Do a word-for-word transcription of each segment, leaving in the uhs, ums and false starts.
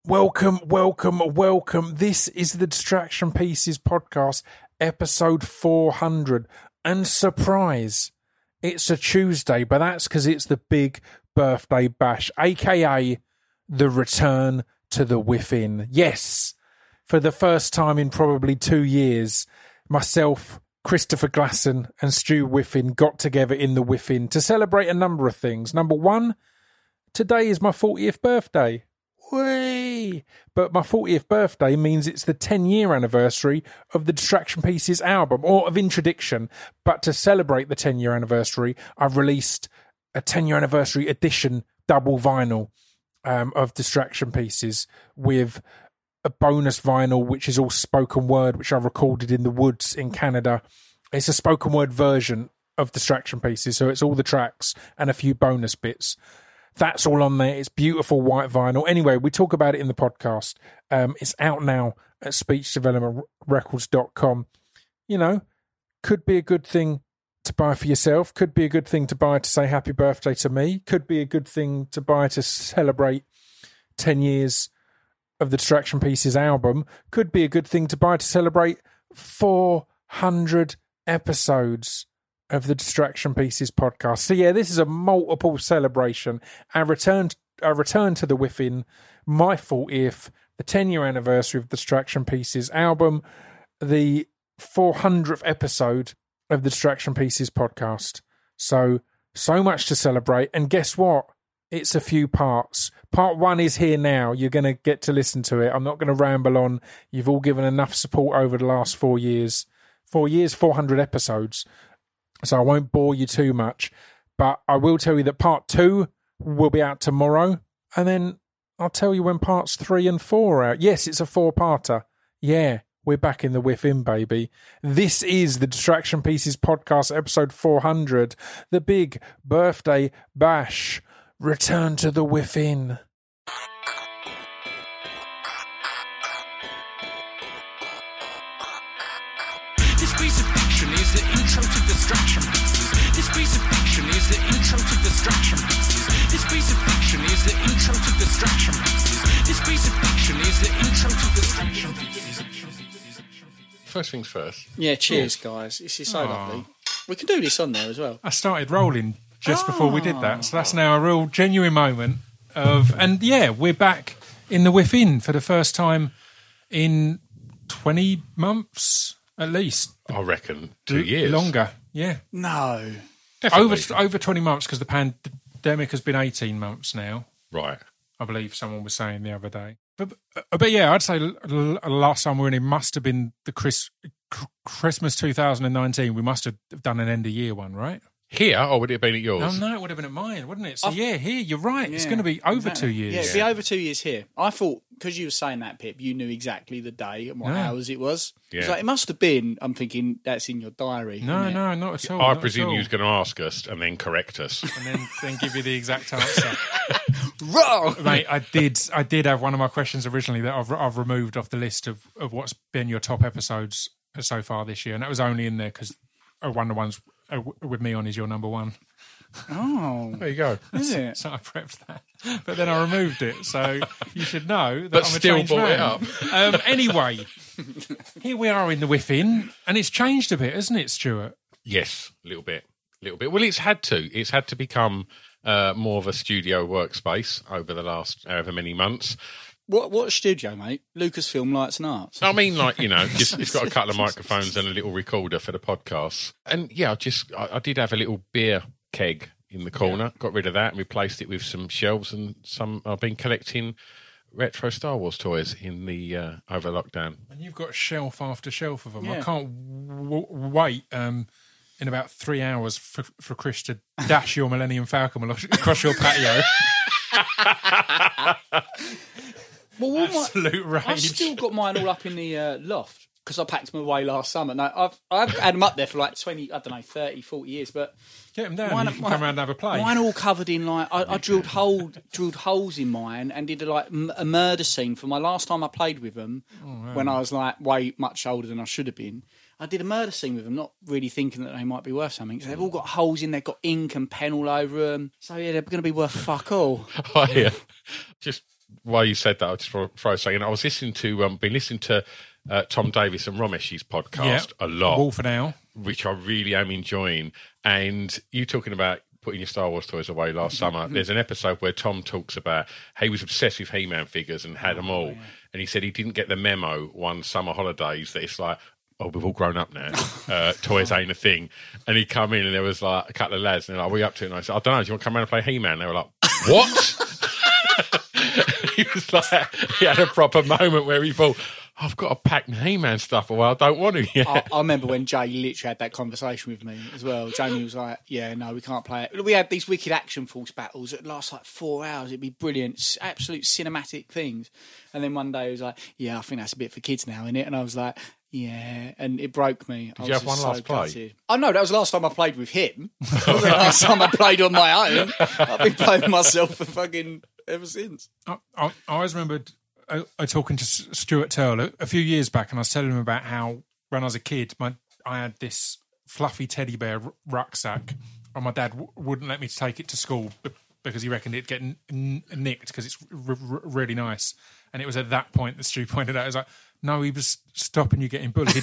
Welcome, welcome, welcome. This is the Distraction Pieces podcast, episode four hundred. And surprise, it's a Tuesday, but that's because it's the big birthday bash, aka the return to the Whiffin. Yes, for the first time in probably two years, myself, Christopher Glasson and Stu Whiffin got together in the Whiffin to celebrate a number of things. Number one, today is my fortieth birthday. Whee! But my fortieth birthday means it's the ten-year anniversary of the Distraction Pieces album, or of Introduction. But to celebrate the ten-year anniversary, I've released a ten-year anniversary edition double vinyl um, of Distraction Pieces with a bonus vinyl, which is all spoken word, which I recorded in the woods in Canada. It's a spoken word version of Distraction Pieces, so it's all the tracks and a few bonus bits. That's all on there. It's beautiful white vinyl. Anyway, we talk about it in the podcast. Um, it's out now at speech development records dot com. You know, could be a good thing to buy for yourself. Could be a good thing to buy to say happy birthday to me. Could be a good thing to buy to celebrate ten years of the Distraction Pieces album. Could be a good thing to buy to celebrate four hundred episodes of the Distraction Pieces podcast. So yeah, this is a multiple celebration. Our return, our return to the Whiffin, my fortieth, the ten-year anniversary of the Distraction Pieces album, the four hundredth episode of the Distraction Pieces podcast. So, so much to celebrate. And guess what? It's a few parts. Part one is here now. You're going to get to listen to it. I'm not going to ramble on. You've all given enough support over the last four years. Four years, four hundred episodes. So I won't bore you too much, but I will tell you that part two will be out tomorrow, and then I'll tell you when parts three and four are out. Yes, it's a four-parter. Yeah, we're back in the Whiffin, baby. This is the Distraction Pieces podcast, episode four hundred, the big birthday bash. Return to the Whiffin. This piece of fiction is the intro to Distraction Pieces. This piece of fiction is the intro to Distraction Pieces. This piece of fiction is the intro to Distraction Pieces. This piece of fiction is the intro to Distraction Pieces. First things first. Yeah, cheers, guys. This is so Aww. lovely. We can do this on there as well. I started rolling just before we did that, so that's now a real genuine moment of, and yeah, we're back in the Whiffin for the first time in twenty months at least. I reckon two years. Longer, yeah. No. Definitely. Over over twenty months, because the pandemic has been eighteen months now. Right. I believe someone was saying the other day. But but yeah, I'd say l- l- last time we were in, it must have been the Chris, Christmas two thousand nineteen. We must have done an end of year one, right? Here, or would it have been at yours? No, no, it would have been at mine, wouldn't it? So I've- yeah, here, you're right. It's Yeah, going to be over exactly. two years. Yeah, it'd be over two years here. I thought, because you were saying that, Pip, you knew exactly the day and what No. hours it was. Yeah. It's like, it must have been, I'm thinking, that's in your diary. No, isn't it? no, not at all. I not at presume all. you was going to ask us and then correct us. and then then give you the exact answer. Wrong! Mate, I did I did have one of my questions originally that I've I've removed off the list of, of what's been your top episodes so far this year, and that was only in there because one of the ones uh, with me on is your number one. Oh, There you go. is it? So I prepped that, but then I removed it. So you should know that But I'm a still changed brought it man. up. Um, anyway, here we are in the Whiffin, and it's changed a bit, hasn't it, Stuart? Yes, a little bit. A little bit. Well, it's had to. It's had to become uh, more of a studio workspace over the last however many months. What what studio, mate? Lucasfilm Lights and Arts. I mean, like, you know, just, it's got a couple of microphones and a little recorder for the podcast. And yeah, I just, I, I did have a little beer keg in the corner, yeah. Got rid of that and replaced it with some shelves and some, I've been collecting retro Star Wars toys in the, uh, over lockdown. And you've got shelf after shelf of them. Yeah. I can't w- wait um, in about three hours for, for Chris to dash your Millennium Falcon across your patio. Well, all my, Absolute rage. I've still got mine all up in the uh, loft because I packed them away last summer. No, I've I've had them up there for like twenty, I don't know, thirty, forty years. But get them down. mine, And you can mine, come around and have a play. Mine all covered in like I, I drilled hole drilled holes in mine and did a, like m- a murder scene for my last time I played with them Oh, wow. when I was like way much older than I should have been. I did a murder scene with them, not really thinking that they might be worth something. So they've all got holes in there, got ink and pen all over them. So yeah, they're going to be worth fuck all. I uh, just while you said that, I just throw throw a second. I was listening to, um, been listening to uh, Tom Davis and Romesh's podcast Yeah. a lot, Wolf and Owl. which I really am enjoying. And you talking about putting your Star Wars toys away last summer. There's an episode where Tom talks about how he was obsessed with He-Man figures and had them all. Yeah. And he said he didn't get the memo one summer holidays that it's like, oh, we've all grown up now. Uh, toys ain't a thing. And he come in and there was like a couple of lads and they're like, what are we up to? And I said, I don't know, do you want to come around and play He-Man? And they were like, what? He was like, he had a proper moment where he thought, I've got to pack my He-Man stuff away. I don't want to yet. I, I remember when Jay literally had that conversation with me as well. Jamie was like, yeah, no, we can't play it. We had these wicked Action Force battles that last like four hours. It'd be brilliant, absolute cinematic things. And then one day he was like, yeah, I think that's a bit for kids now, innit? And I was like, yeah, and it broke me. Did you have one so last play? gutted. Oh, no, that was the last time I played with him. That was the last time I played on my own. I've been playing myself for fucking ever since. I, I, I always remembered I, I talking to S- Stuart Turl a, a few years back, and I was telling him about how when I was a kid, my I had this fluffy teddy bear r- rucksack, and my dad w- wouldn't let me take it to school b- because he reckoned it'd get n- n- nicked because it's r- r- really nice. And it was at that point that Stu pointed out, I was like, no, he was stopping you getting bullied.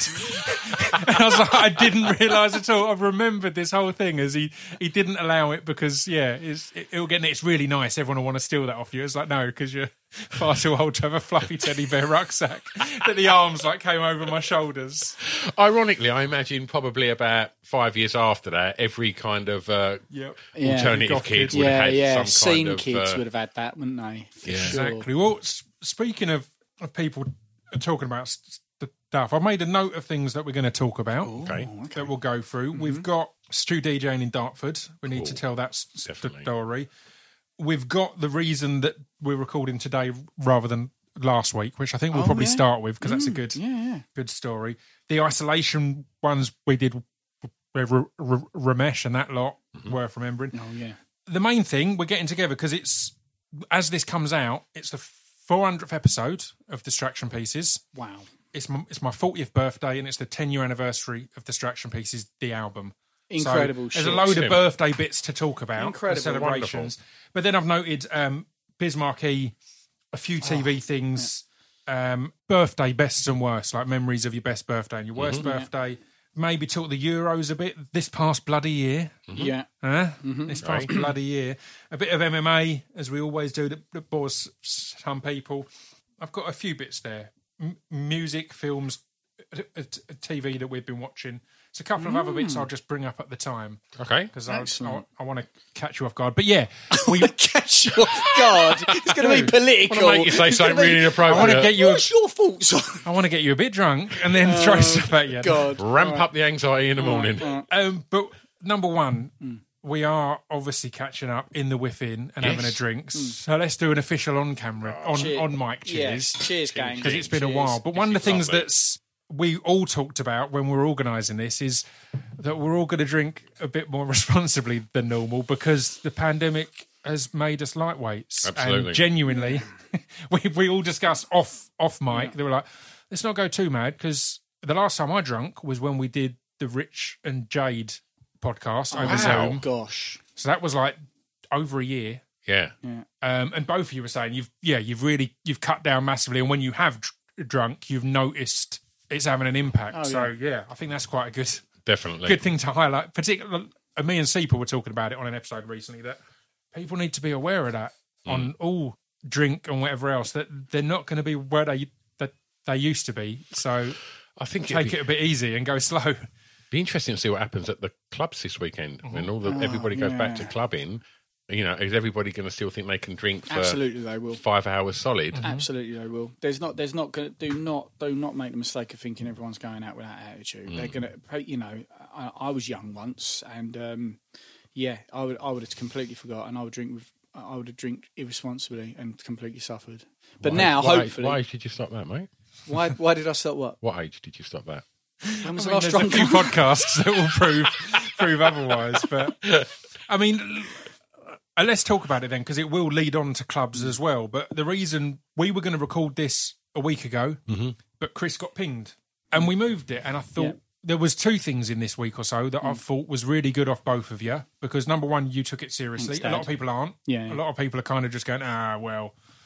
And I was like, I didn't realise at all. I've remembered this whole thing as he, he didn't allow it because, yeah, it's, it, it'll get, it's really nice. Everyone will want to steal that off you. It's like, no, because you're far too old to have a fluffy teddy bear rucksack that the arms like came over my shoulders. Ironically, I imagine probably about five years after that, every kind of uh, Yep. Yeah. alternative Goth kid kid. would Yeah, have had yeah. some Scene kind of... kids uh, would have had that, wouldn't they? For Yeah. sure. Exactly. Well, s- speaking of, of people talking about s- stuff, I've made a note of things that we're going to talk about. Okay. That we'll go through. Mm-hmm. We've got Stu DJing in Dartford. We need to tell that s- definitely. story. We've got the reason that we're recording today rather than last week, which I think we'll Oh, probably yeah. start with because that's a good, Yeah, yeah. good story. The isolation ones we did with R- R- Ramesh and that lot, worth remembering. Oh, yeah. The main thing, we're getting together because it's, as this comes out, it's the four hundredth episode of Distraction Pieces. Wow. It's my, it's my fortieth birthday and it's the ten year anniversary of Distraction Pieces, the album. Incredible So shit. there's a load Sim. of birthday bits to talk about. Incredible. and celebrations. But then I've noted um, Bismarcky, a few T V things, um, birthday bests and worst, like memories of your best birthday and your worst birthday. Maybe talk the Euros a bit this past bloody year. Yeah. Huh? This past bloody year. A bit of M M A, as we always do, that, that bores some people. I've got a few bits there. M- music, films, a, a, a T V that we've been watching. It's a couple of other bits I'll just bring up at the time Okay. because I, Excellent. I, I want to catch you off guard. But yeah, we, Catch you off guard. It's going to be political. I want to make you say It's something gonna be- really I inappropriate. want to get you. A, What's your thoughts on I want to get you a bit drunk and then throw stuff at you. God? Ramp up the anxiety in the morning. Um, but number one, we are obviously catching up in the whiffing and Yes. having a drink. So let's do an official on camera, on Cheer- on mic cheers. Yes. Cheers, gang. Because it's been a Cheers. while. But one of the is things lovely. that's we all talked about when we were organising this is that we're all going to drink a bit more responsibly than normal because the pandemic has made us lightweights. Absolutely. And genuinely, we we all discussed off off mic. They were like, let's not go too mad because the last time I drunk was when we did the Rich and Jade podcast over wow. Zoom. Gosh. So that was like over a year. Yeah. Um, and both of you were saying you've yeah you've really you've cut down massively, and when you have dr- drunk, you've noticed it's having an impact. Oh, so yeah, I think that's quite a good Definitely. good thing to highlight. Particularly, and me and Seepa were talking about it on an episode recently that people need to be aware of that on all drink and whatever else that they're not going to be where they that they used to be. So I think take it'd be, it a bit easy and go slow. be interesting to see what happens at the clubs this weekend when all the everybody goes back to clubbing. You know, is everybody going to still think they can drink for Absolutely, they will. five hours solid? Absolutely, they will. There's not. There's not going to do not do not make the mistake of thinking everyone's going out with that attitude. They're going to. You know, I, I was young once, and um, yeah, I would. I would have completely forgotten. I would drink with. I would have drink irresponsibly and completely suffered. But Why- now, why, hopefully, why why, did you stop that, mate? why? did I stop? What? What age did you stop that? When was I the mean, last there's a drunk? few podcasts that will prove prove otherwise. But I mean, uh, let's talk about it then, because it will lead on to clubs as well. But the reason we were going to record this a week ago, but Chris got pinged, and we moved it. And I thought Yeah. there was two things in this week or so that I thought was really good off both of you. Because number one, you took it seriously. Thanks, a lot Dad. of people aren't. Yeah, yeah. A lot of people are kind of just going, ah, well,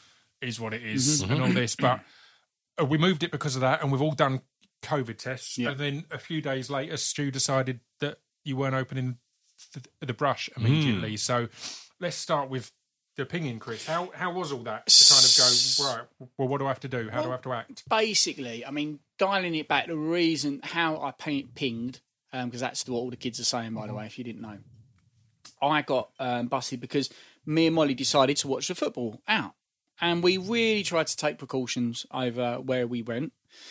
is what it is and all this. But uh, we moved it because of that, and we've all done COVID tests. Yeah. And then a few days later, Stu decided that you weren't opening th- the brush immediately. Mm. So let's start with the opinion, Chris. How how was all that to kind of go, right, well, what do I have to do? How well, do I have to act? Basically, I mean, dialing it back, the reason how I pinged, because um, that's what all the kids are saying, by the way, if you didn't know. I got um, busted because me and Molly decided to watch the football out. And we really tried to take precautions over where we went.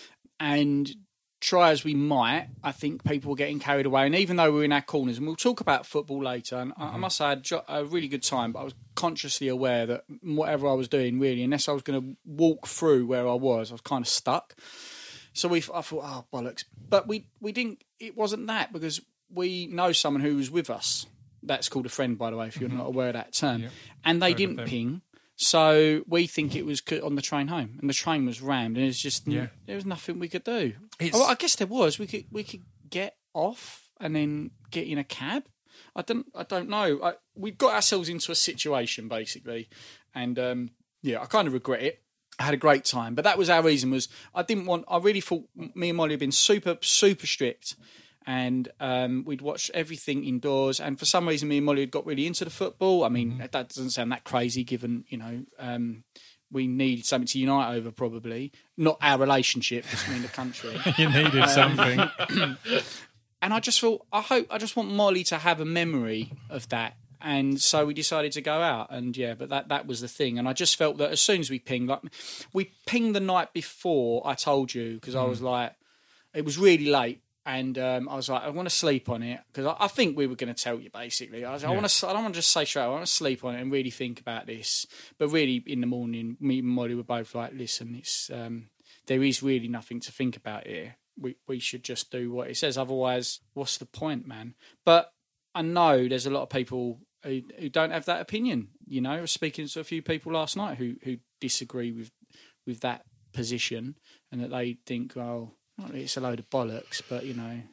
And try as we might, I think people were getting carried away. And even though we were in our corners, and we'll talk about football later, and mm-hmm. I must say I had a really good time, but I was consciously aware that whatever I was doing, really, unless I was going to walk through where I was, I was kind of stuck. So we, I thought, oh, bollocks. But we, we didn't, it wasn't that, because we know someone who was with us. That's called a friend, by the way, if you're mm-hmm. not aware of that term. Yeah. And they Heard didn't ping. So we think it was on the train home, and the train was rammed, and it's just yeah. there was nothing we could do. Oh, I guess there was. We could we could get off and then get in a cab. I don't I don't know. I, we got ourselves into a situation basically, and um, yeah, I kind of regret it. I had a great time, but that was our reason. Was I didn't want. I really thought me and Molly had been super super strict. And um, we'd watched everything indoors. And for some reason, me and Molly had got really into the football. I mean, mm-hmm. that doesn't sound that crazy, given, you know, um, we needed something to unite over, probably. Not our relationship, just me and the country. You needed um, something. And I just thought, I hope, I just want Molly to have a memory of that. And so we decided to go out. And yeah, but that, that was the thing. And I just felt that as soon as we pinged, like we pinged the night before, I told you, because mm. I was like, it was really late. And um, I was like, I want to sleep on it, because I, I think we were going to tell you, basically. I was like, yeah. I want to. I don't want to just say straight. I want to sleep on it and really think about this. But really, in the morning, me and Molly were both like, listen, it's um, there is really nothing to think about here. We we should just do what it says. Otherwise, what's the point, man? But I know there's a lot of people who, who don't have that opinion. You know, I was speaking to a few people last night who who disagree with with that position, and that they think, oh. It's a load of bollocks, but you know,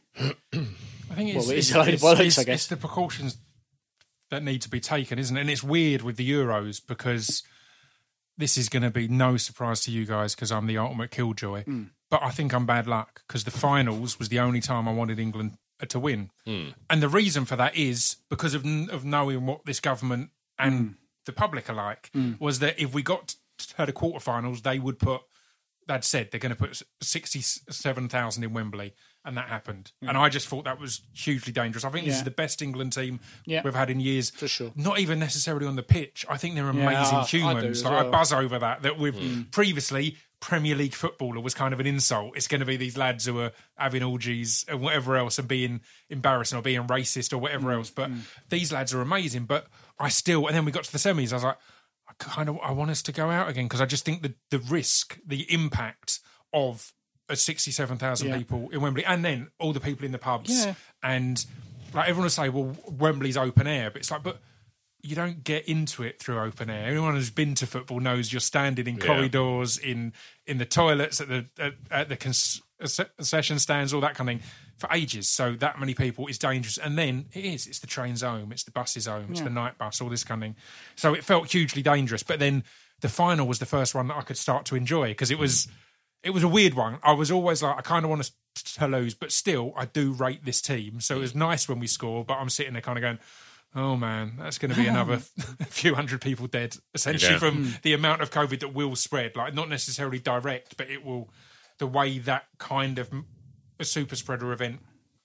I think it's, well, it is it's a load it's, of bollocks. It's, I guess it's the precautions that need to be taken, isn't it? And it's weird with the Euros, because this is going to be no surprise to you guys, because I'm the ultimate killjoy. Mm. But I think I'm bad luck, because the finals was the only time I wanted England to win, mm. and the reason for that is because of of knowing what this government and mm. the public are like. Mm. Was that if we got to the quarterfinals, they would put. They'd said they're going to put sixty-seven thousand in Wembley, and that happened. Mm. And I just thought that was hugely dangerous. I think this yeah. is the best England team yeah. we've had in years. For sure. Not even necessarily on the pitch. I think they're amazing yeah, humans. I, I, like, well. I buzz over that, that we've mm. previously, Premier League footballer was kind of an insult. It's going to be these lads who are having orgies and whatever else and being embarrassing or being racist or whatever mm. else. But mm. these lads are amazing. But I still, and then we got to the semis, I was like, kind of, I want us to go out again, because I just think the the risk, the impact of a sixty-seven thousand yeah. people in Wembley, and then all the people in the pubs, yeah. and like everyone will say, well, Wembley's open air, but it's like, but you don't get into it through open air. Anyone who's been to football knows you're standing in yeah. corridors, in in the toilets, at the at, at the concession stands, all that kind of thing, for ages. So that many people is dangerous. And then it is, it's the train's home, it's the bus's home, it's yeah. the night bus, all this kind of thing. So it felt hugely dangerous. But then the final was the first one that I could start to enjoy, because it was it was a weird one. I was always like, I kind of want us to lose, but still, I do rate this team. So it was nice when we score, but I'm sitting there kind of going, oh man, that's going to be another few hundred people dead, essentially, yeah. from mm. the amount of COVID that will spread. Like, not necessarily direct, but it will, the way that kind of a super spreader event,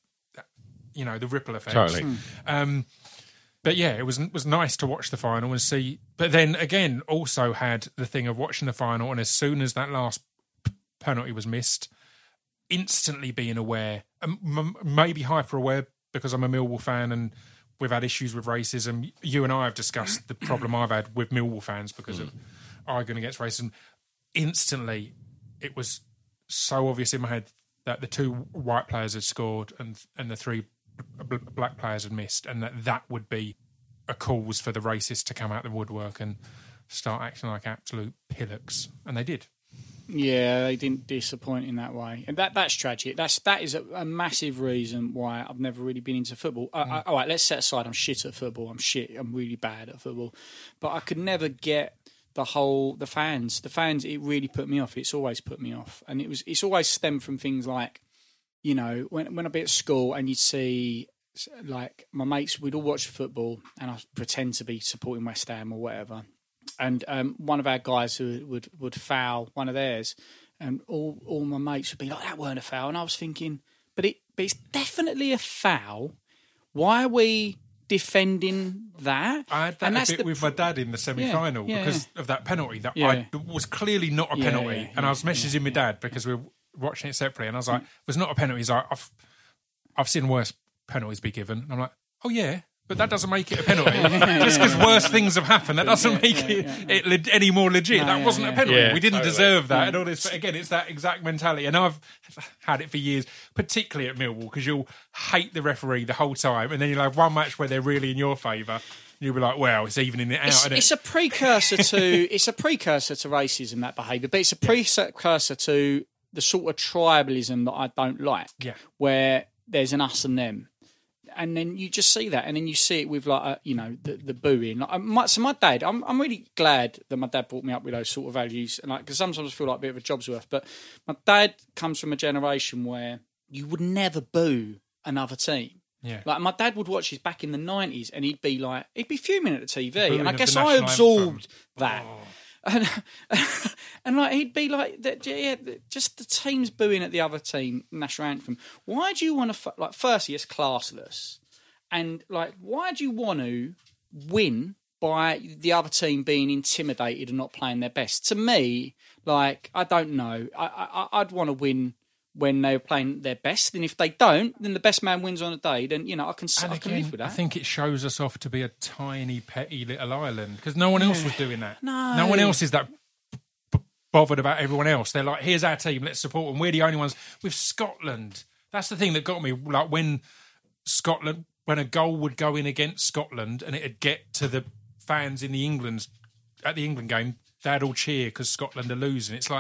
you know, the ripple effects. Totally. Mm. Um, but yeah, it was it was nice to watch the final and see. But then again, also had the thing of watching the final, and as soon as that last penalty was missed, instantly being aware, um, maybe hyper aware, because I'm a Millwall fan and we've had issues with racism. You and I have discussed the problem I've had with Millwall fans because mm. of arguing against racism. Instantly, it was so obvious in my head that the two white players had scored and and the three b- black players had missed, and that that would be a cause for the racists to come out the woodwork and start acting like absolute pillocks. And they did. Yeah, they didn't disappoint in that way, and that that's tragic. That's that is a, a massive reason why I've never really been into football. Mm. I, I, all right, let's set aside I'm shit at football. I'm shit. I'm really bad at football, but I could never get the whole the fans. The fans, it really put me off. It's always put me off, and it was it's always stemmed from things like, you know, when when I'd be at school and you'd see like my mates, we'd all watch football, and I'd pretend to be supporting West Ham or whatever, and um, one of our guys who would would foul one of theirs, and all all my mates would be like, "That weren't a foul," and I was thinking, but it but it's definitely a foul. Why are we defending that? I had that and a that's bit the, with my dad in the semi-final yeah, yeah, because yeah. of that penalty that Yeah. I was clearly not a Yeah, penalty, yeah, and I was yeah, messaging my dad because we were watching it separately, and I was like, "It was not a penalty." He's like, "I've I've seen worse penalties be given." And I'm like, "Oh yeah." But that doesn't make it a penalty. Just because worse things have happened, that doesn't make yeah, it, yeah, it le- any more legit. No, that yeah, wasn't yeah. a penalty. Yeah, we didn't totally. deserve that and all this. But again, it's that exact mentality. And I've had it for years, particularly at Millwall, because you'll hate the referee the whole time. And then you'll have one match where they're really in your favour. You'll be like, well, it's evening it out. It's, isn't it? it's a precursor to it's a precursor to racism, that behaviour, but it's a precursor to the sort of tribalism that I don't like. Yeah. Where there's an us and them. And then you just see that, and then you see it with like a, you know the, the booing. Like, my, so my dad, I'm I'm really glad that my dad brought me up with those sort of values, and like because sometimes I feel like a bit of a job's worth. But my dad comes from a generation where you would never boo another team. Yeah. Like my dad would watch his back in the nineties, and he'd be like, he'd be fuming at the T V, Booing and I of guess the I national absorbed anthem. that. Oh. And, and like he'd be like, yeah, just the team's booing at the other team national anthem. Why do you want to like? Firstly, it's classless, and like, why do you want to win by the other team being intimidated and not playing their best? To me, like, I don't know. I, I I'd want to win when they're playing their best, and if they don't, then the best man wins on a day. Then you know I can And I can again, live with that. I think it shows us off to be a tiny, petty little island because no one else was doing that. No. no one else is that b- b- bothered about everyone else. They're like, "Here's our team, let's support them." We're the only ones with Scotland. That's the thing that got me. Like when Scotland, when a goal would go in against Scotland, and it'd get to the fans in the England at the England game, they'd all cheer because Scotland are losing. It's like,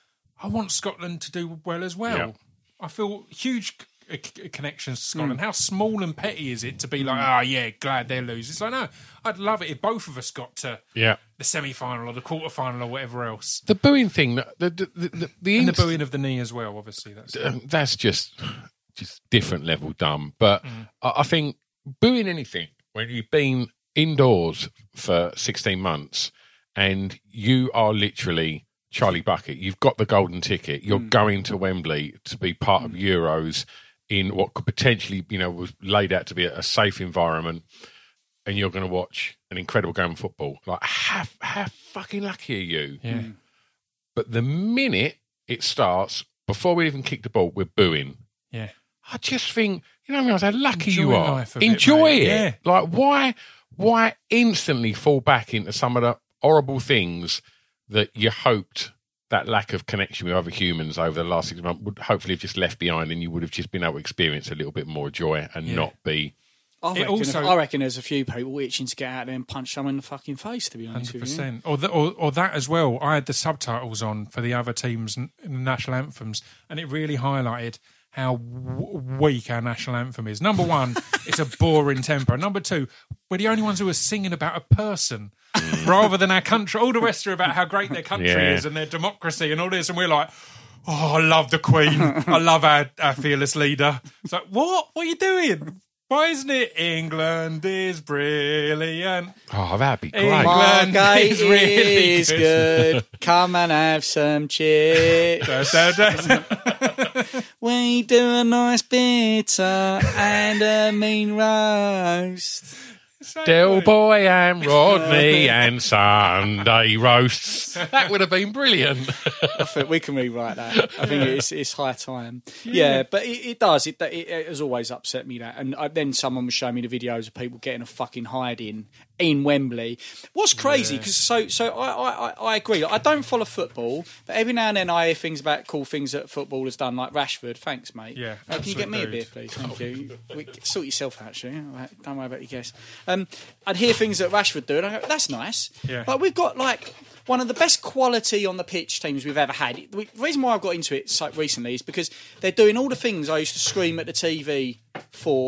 I want Scotland to do well as well. Yeah. I feel huge c- c- connections to Scotland. Mm. How small and petty is it to be like, oh, yeah, glad they're losing? It's like, no, I'd love it if both of us got to Yeah. the semi-final or the quarter-final or whatever else. The booing thing, the the the, the, the, And inst- the booing of the knee as well, obviously. That's um, that's just just different level dumb. But I, I think booing anything when you've been indoors for sixteen months and you are literally Charlie Bucket, you've got the golden ticket, you're mm. going to Wembley to be part mm. of Euros in what could potentially, you know, was laid out to be a, a safe environment, and you're going to watch an incredible game of football. Like, how, how fucking lucky are you? Yeah. Mm. But the minute it starts, before we even kick the ball, we're booing. Yeah. I just think, you know, how lucky Enjoy you are. life a bit, Enjoy mate. it. Yeah. Like, why, why instantly fall back into some of the horrible things that you hoped that lack of connection with other humans over the last six months would hopefully have just left behind, and you would have just been able to experience a little bit more joy and Yeah. not be. I It reckon, also- I reckon there's a few people itching to get out there and punch someone in the fucking face, to be honest Hundred with you. percent, or, the, or or that as well. I had the subtitles on for the other teams and and the national anthems, and it really highlighted how w- weak our national anthem is. Number one, it's a boring tempo. Number two, we're the only ones who are singing about a person rather than our country. All the rest are about how great their country Yeah. is and their democracy and all this, and we're like, oh, I love the Queen. I love our, our fearless leader. It's like, what? What are you doing? Why isn't it England is brilliant? Oh, that'd be great. England Margate is really is good. good. Come and have some chips. Da, da, da. We do a nice bitter and a mean roast. Del Boy and Rodney and Sunday roasts. That would have been brilliant. I think we can rewrite that. I think it's it's high time. Yeah, but it, it does. It, it it has always upset me that. And I, then someone was showing me the videos of people getting a fucking hiding in Wembley. What's crazy? Because so so I, I I agree. I don't follow football, but every now and then I hear things about cool things that football has done, like Rashford. Thanks, mate. Yeah, Uh, can you get me a absolute beer, dude. please? Thank you. We, sort yourself out, actually. Don't worry about your guess. Um, I'd hear things that Rashford do, and I go, that's nice. Yeah. But we've got like one of the best quality on the pitch teams we've ever had. The reason why I've got into it so recently is because they're doing all the things I used to scream at the T V for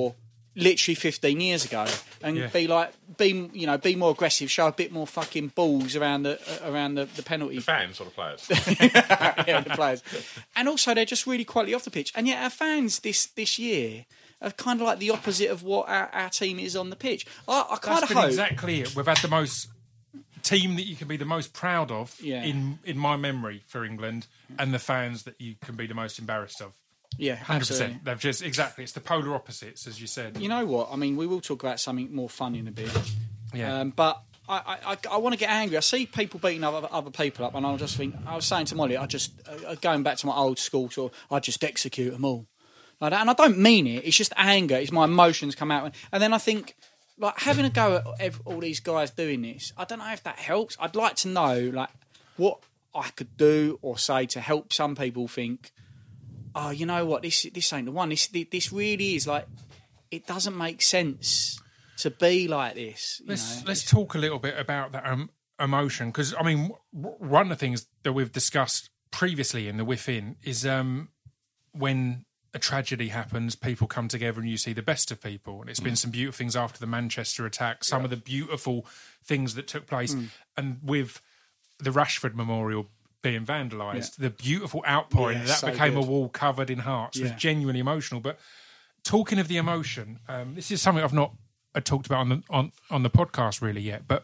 literally fifteen years ago, and Yeah. be like, be you know, be more aggressive, show a bit more fucking balls around the uh, around the, the penalty. Fans or the players? yeah, the players, and also they're just really quality off the pitch. And yet our fans this this year are kind of like the opposite of what our, our team is on the pitch. I, I kind That's of been hope exactly it. We've had the most team that you can be the most proud of Yeah. in in my memory for England, and the fans that you can be the most embarrassed of. yeah, one hundred absolutely. percent. They've just exactly. It's the polar opposites, as you said. You know what? I mean, we will talk about something more fun in a bit. Yeah. Um, but I, I, I, I want to get angry. I see people beating other, other people up, and I just think, I was saying to Molly, I just, uh, going back to my old school, sort of, I just execute them all. Like that. And I don't mean it, it's just anger, it's my emotions come out. And then I think, like, having a go at ev- all these guys doing this, I don't know if that helps. I'd like to know, like, what I could do or say to help some people think, oh, you know what, this this ain't the one. This this really is, like, it doesn't make sense to be like this. You Let's know? let's talk a little bit about that um, emotion, because I mean, w- one of the things that we've discussed previously in the Within is um, when a tragedy happens, people come together and you see the best of people. And it's been some beautiful things after the Manchester attack, some of the beautiful things that took place, and with the Rashford Memorial being vandalised, the beautiful outpouring Yeah, that so became a good. wall covered in hearts was Yeah. genuinely emotional. But talking of the emotion, um, this is something I've not uh, talked about on the on, on the podcast really yet, but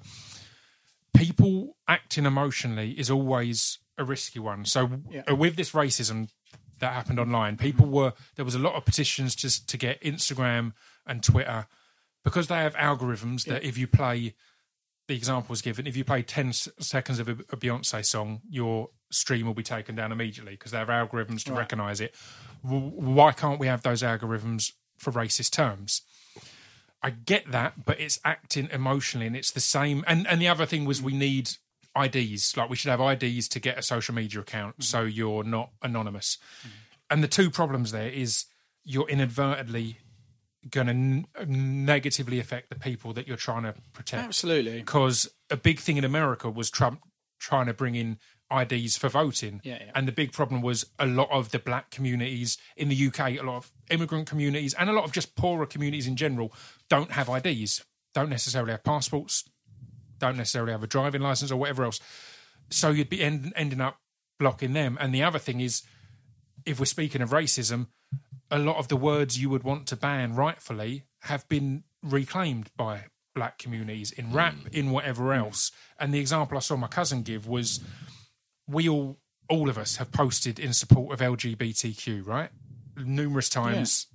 people acting emotionally is always a risky one. So Yeah. uh, with this racism that happened online, people were there was a lot of petitions just to get Instagram and Twitter, because they have algorithms that if you play, the example was given, if you play ten s- seconds of a, a Beyonce song, your stream will be taken down immediately because they have algorithms to Right. recognise it. W- why can't we have those algorithms for racist terms? I get that, but it's acting emotionally, and it's the same. And and the other thing was we need I Ds. Like, we should have I Ds to get a social media account, so you're not anonymous. And the two problems there is you're inadvertently going to n- negatively affect the people that you're trying to protect. Absolutely. Because a big thing in America was Trump trying to bring in I Ds for voting. Yeah, yeah. And the big problem was a lot of the black communities in the U K, a lot of immigrant communities, and a lot of just poorer communities in general don't have I Ds, don't necessarily have passports, don't necessarily have a driving license or whatever else. So you'd be end, ending up blocking them. And the other thing is, if we're speaking of racism, a lot of the words you would want to ban rightfully have been reclaimed by black communities in rap, in whatever else. And the example I saw my cousin give was, we all, all of us have posted in support of L G B T Q, right? Numerous times.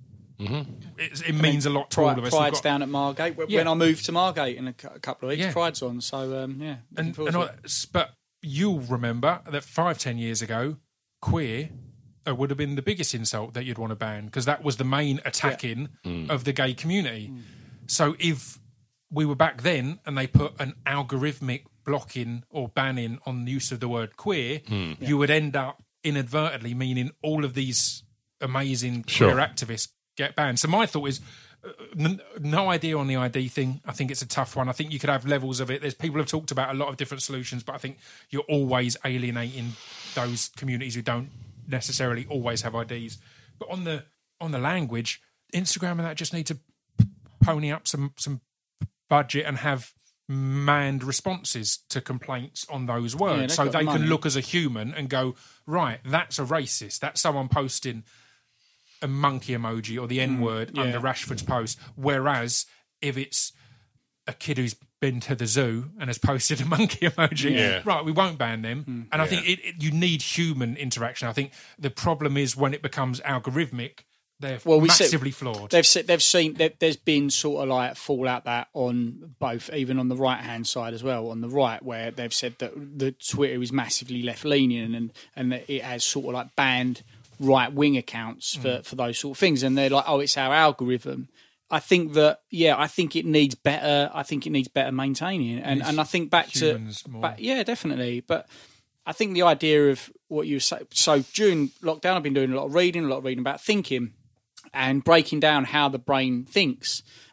It, it means a lot to Pride, all of us. We've Pride's got- down at Margate. When Yeah. I moved to Margate in a, cou- a couple of weeks, Yeah. Pride's on. So, um, yeah. looking and, forward and to all, it. but you'll remember that five, ten years ago, queer uh, would have been the biggest insult that you'd want to ban, because that was the main attacking of the gay community. So if we were back then and they put an algorithmic blocking or banning on the use of the word queer, you would end up inadvertently meaning all of these amazing Sure. queer activists get banned. So my thought is, uh, n- no idea on the I D thing. I think it's a tough one. I think you could have levels of it. There's people have talked about a lot of different solutions, but I think you're always alienating those communities who don't necessarily always have I Ds. But on the on the language, Instagram and that just need to p- pony up some some budget and have manned responses to complaints on those words, they've so got the they can money. look as a human and go, right, that's a racist. That's someone posting a monkey emoji or the N word Mm, yeah. under Rashford's post. Whereas if it's a kid who's been to the zoo and has posted a monkey emoji, Yeah. right, we won't ban them. Mm. And I think it, it, you need human interaction. I think the problem is when it becomes algorithmic, they're Well, we see- massively flawed. They've se- they've seen there, there's been sort of like fallout that on both, even on the right hand side as well, on the right, where they've said that the Twitter is massively left leaning and and that it has sort of like banned right wing accounts for, Mm. for those sort of things, and they're like, oh, it's our algorithm. I think that yeah, I think it needs better. I think it needs better maintaining, and needs and I think back to humans more. back, yeah, definitely, but. I think the idea of what you say. So during lockdown, I've been doing a lot of reading, a lot of reading about thinking, and breaking down how the brain thinks.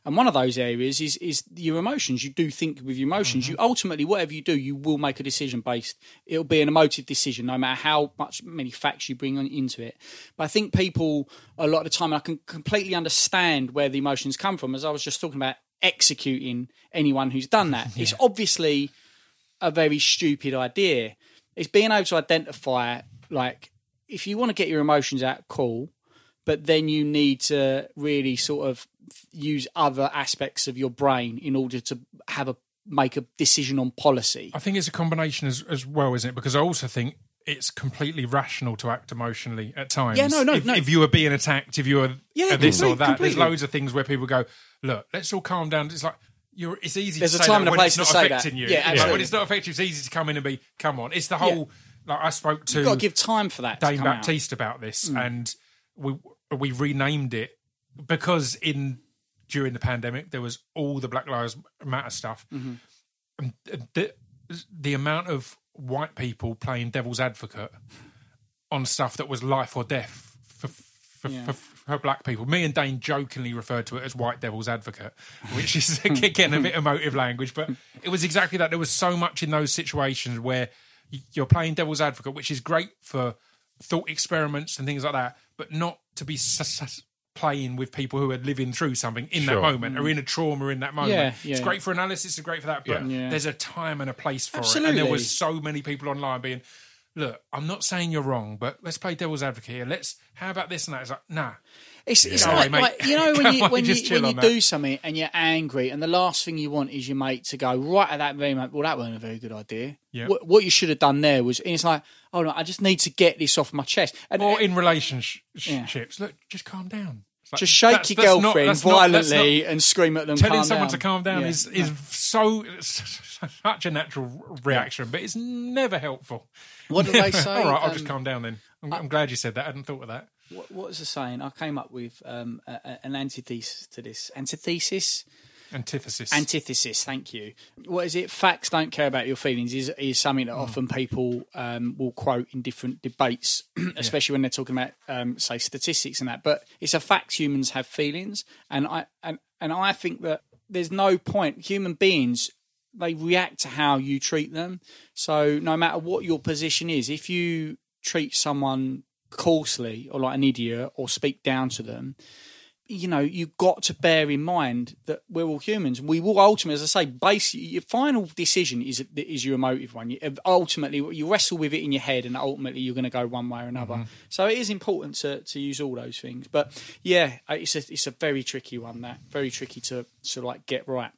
And one of those areas is is your emotions. You do think with your emotions. Mm-hmm. You ultimately, whatever you do, you will make a decision based. It'll be an emotive decision, no matter how much many facts you bring on, into it. But I think people, a lot of the time, I can completely understand where the emotions come from. As I was just talking about executing anyone who's done that. Yeah. It's obviously a very stupid idea. It's being able to identify, like, if you want to get your emotions out, cool. But then you need to really sort of use other aspects of your brain in order to have a make a decision on policy. I think it's a combination as, as well, isn't it? Because I also think it's completely rational to act emotionally at times. Yeah, no, no, if, no. If you are being attacked, if you are yeah, this complete, or that, completely. There's loads of things where people go, look, let's all calm down. It's like, you're, it's easy There's to a say time that and a when place it's to not say affecting that. you. Yeah, absolutely. When it's not affecting you, it's easy to come in and be, come on. It's the whole, Yeah. like I spoke to You've got to give time for that Dane to come Baptiste out. about this, Mm. and we we renamed it because in during the pandemic there was all the Black Lives Matter stuff, Mm-hmm. and the, the amount of white people playing devil's advocate on stuff that was life or death for for, Yeah. for, for black people. Me and Dane jokingly referred to it as white devil's advocate, which is again a bit emotive language, but it was exactly that. There was so much in those situations where you're playing devil's advocate, which is great for thought experiments and things like that, but not to be s- s- playing with people who are living through something in Sure. that moment or in a trauma in that moment. Yeah, yeah, it's yeah. great for analysis, it's great for that, but Yeah. there's a time and a place for it. Absolutely. And there was so many people online being, look, I'm not saying you're wrong, but let's play devil's advocate here. Let's, how about this and that? It's like, nah. It's, it's Yeah. like, Sorry, mate. like, you know, when Come you on, when you just chill when you on do that. something and you're angry, and the last thing you want is your mate to go right at that very moment, well, that wasn't a very good idea. Yeah. What, what you should have done there was, and it's like, oh no, I just need to get this off my chest. And Or in relationships, Yeah. look, just calm down. It's like, just shake that's- your that's not- girlfriend that's not- that's violently not- and scream at them. telling calm someone down. to calm down Yeah. is is so such a natural reaction, but it's never helpful. What do they Never. say? All right, I'll Um, just calm down then. I'm, I'm glad you said that. I hadn't thought of that. What, what was the saying? I came up with um, a, a, an antithesis to this. Antithesis? Antithesis. Antithesis, thank you. What is it? Facts don't care about your feelings is is something Hmm. that often people um, will quote in different debates, especially when they're talking about, um, say, statistics and that. But it's a fact humans have feelings, and I and, and I think that there's no point. Human beings, they react to how you treat them. So no matter what your position is, if you treat someone coarsely or like an idiot or speak down to them, you know, you've got to bear in mind that we're all humans. We will ultimately, as I say, basically, your final decision is is your emotive one. You, ultimately, you wrestle with it in your head, and ultimately, you're going to go one way or another. Mm-hmm. So it is important to, to use all those things. But yeah, it's a it's a very tricky one. That very tricky to sort of like get right.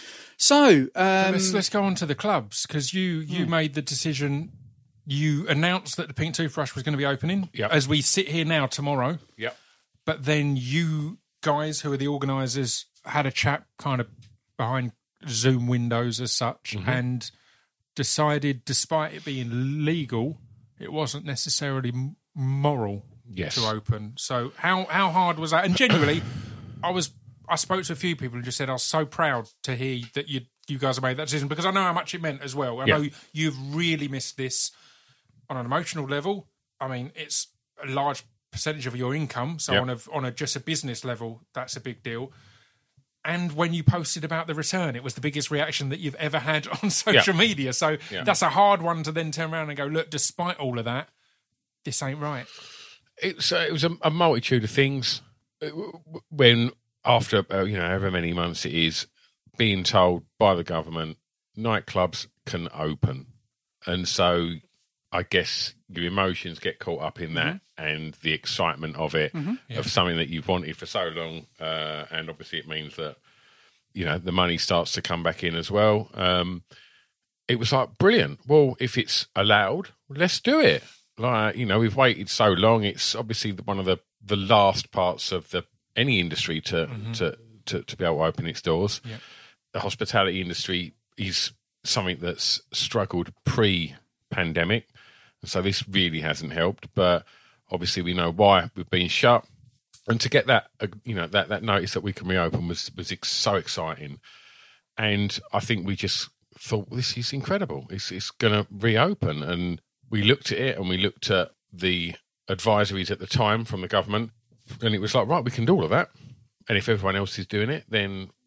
So um, let's let's go on to the clubs, because you you made the decision. You announced that the Pink Toothbrush was going to be opening. Yep. As we sit here now tomorrow. Yep. But then you guys, who are the organisers, had a chat kind of behind Zoom windows as such, Mm-hmm. and decided, despite it being legal, it wasn't necessarily m- moral Yes. to open. So how how hard was that? And genuinely, I was I spoke to a few people who just said I was so proud to hear that you you guys have made that decision, because I know how much it meant as well. I Yeah. know you've really missed this on an emotional level. I mean, it's a large percentage of your income, so Yep. on a on a just a business level, that's a big deal. And when you posted about the return, it was the biggest reaction that you've ever had on social Yeah. media. So Yeah. that's a hard one to then turn around and go, look, despite all of that, this ain't right. It's uh, it was a, a multitude of things. Uh, When after uh, you know however many months it is, being told by the government nightclubs can open, and so I guess your emotions get caught up in that and the excitement of it, of something that you've wanted for so long, uh, and obviously it means that you know the money starts to come back in as well. Um, it was like brilliant. Well, if it's allowed, let's do it. Like, you know, we've waited so long. It's obviously the- one of the, the last parts of the any industry to, Mm-hmm. to, to, to be able to open its doors. Yeah. The hospitality industry is something that's struggled pre-pandemic. So this really hasn't helped. But obviously we know why we've been shut. And to get that, uh, you know, that, that notice that we can reopen was, was ex- so exciting. And I think we just thought, well, this is incredible. It's, it's going to reopen. And we looked at it and we looked at the advisories at the time from the government, and it was like, right, we can do all of that. And if everyone else is doing it, then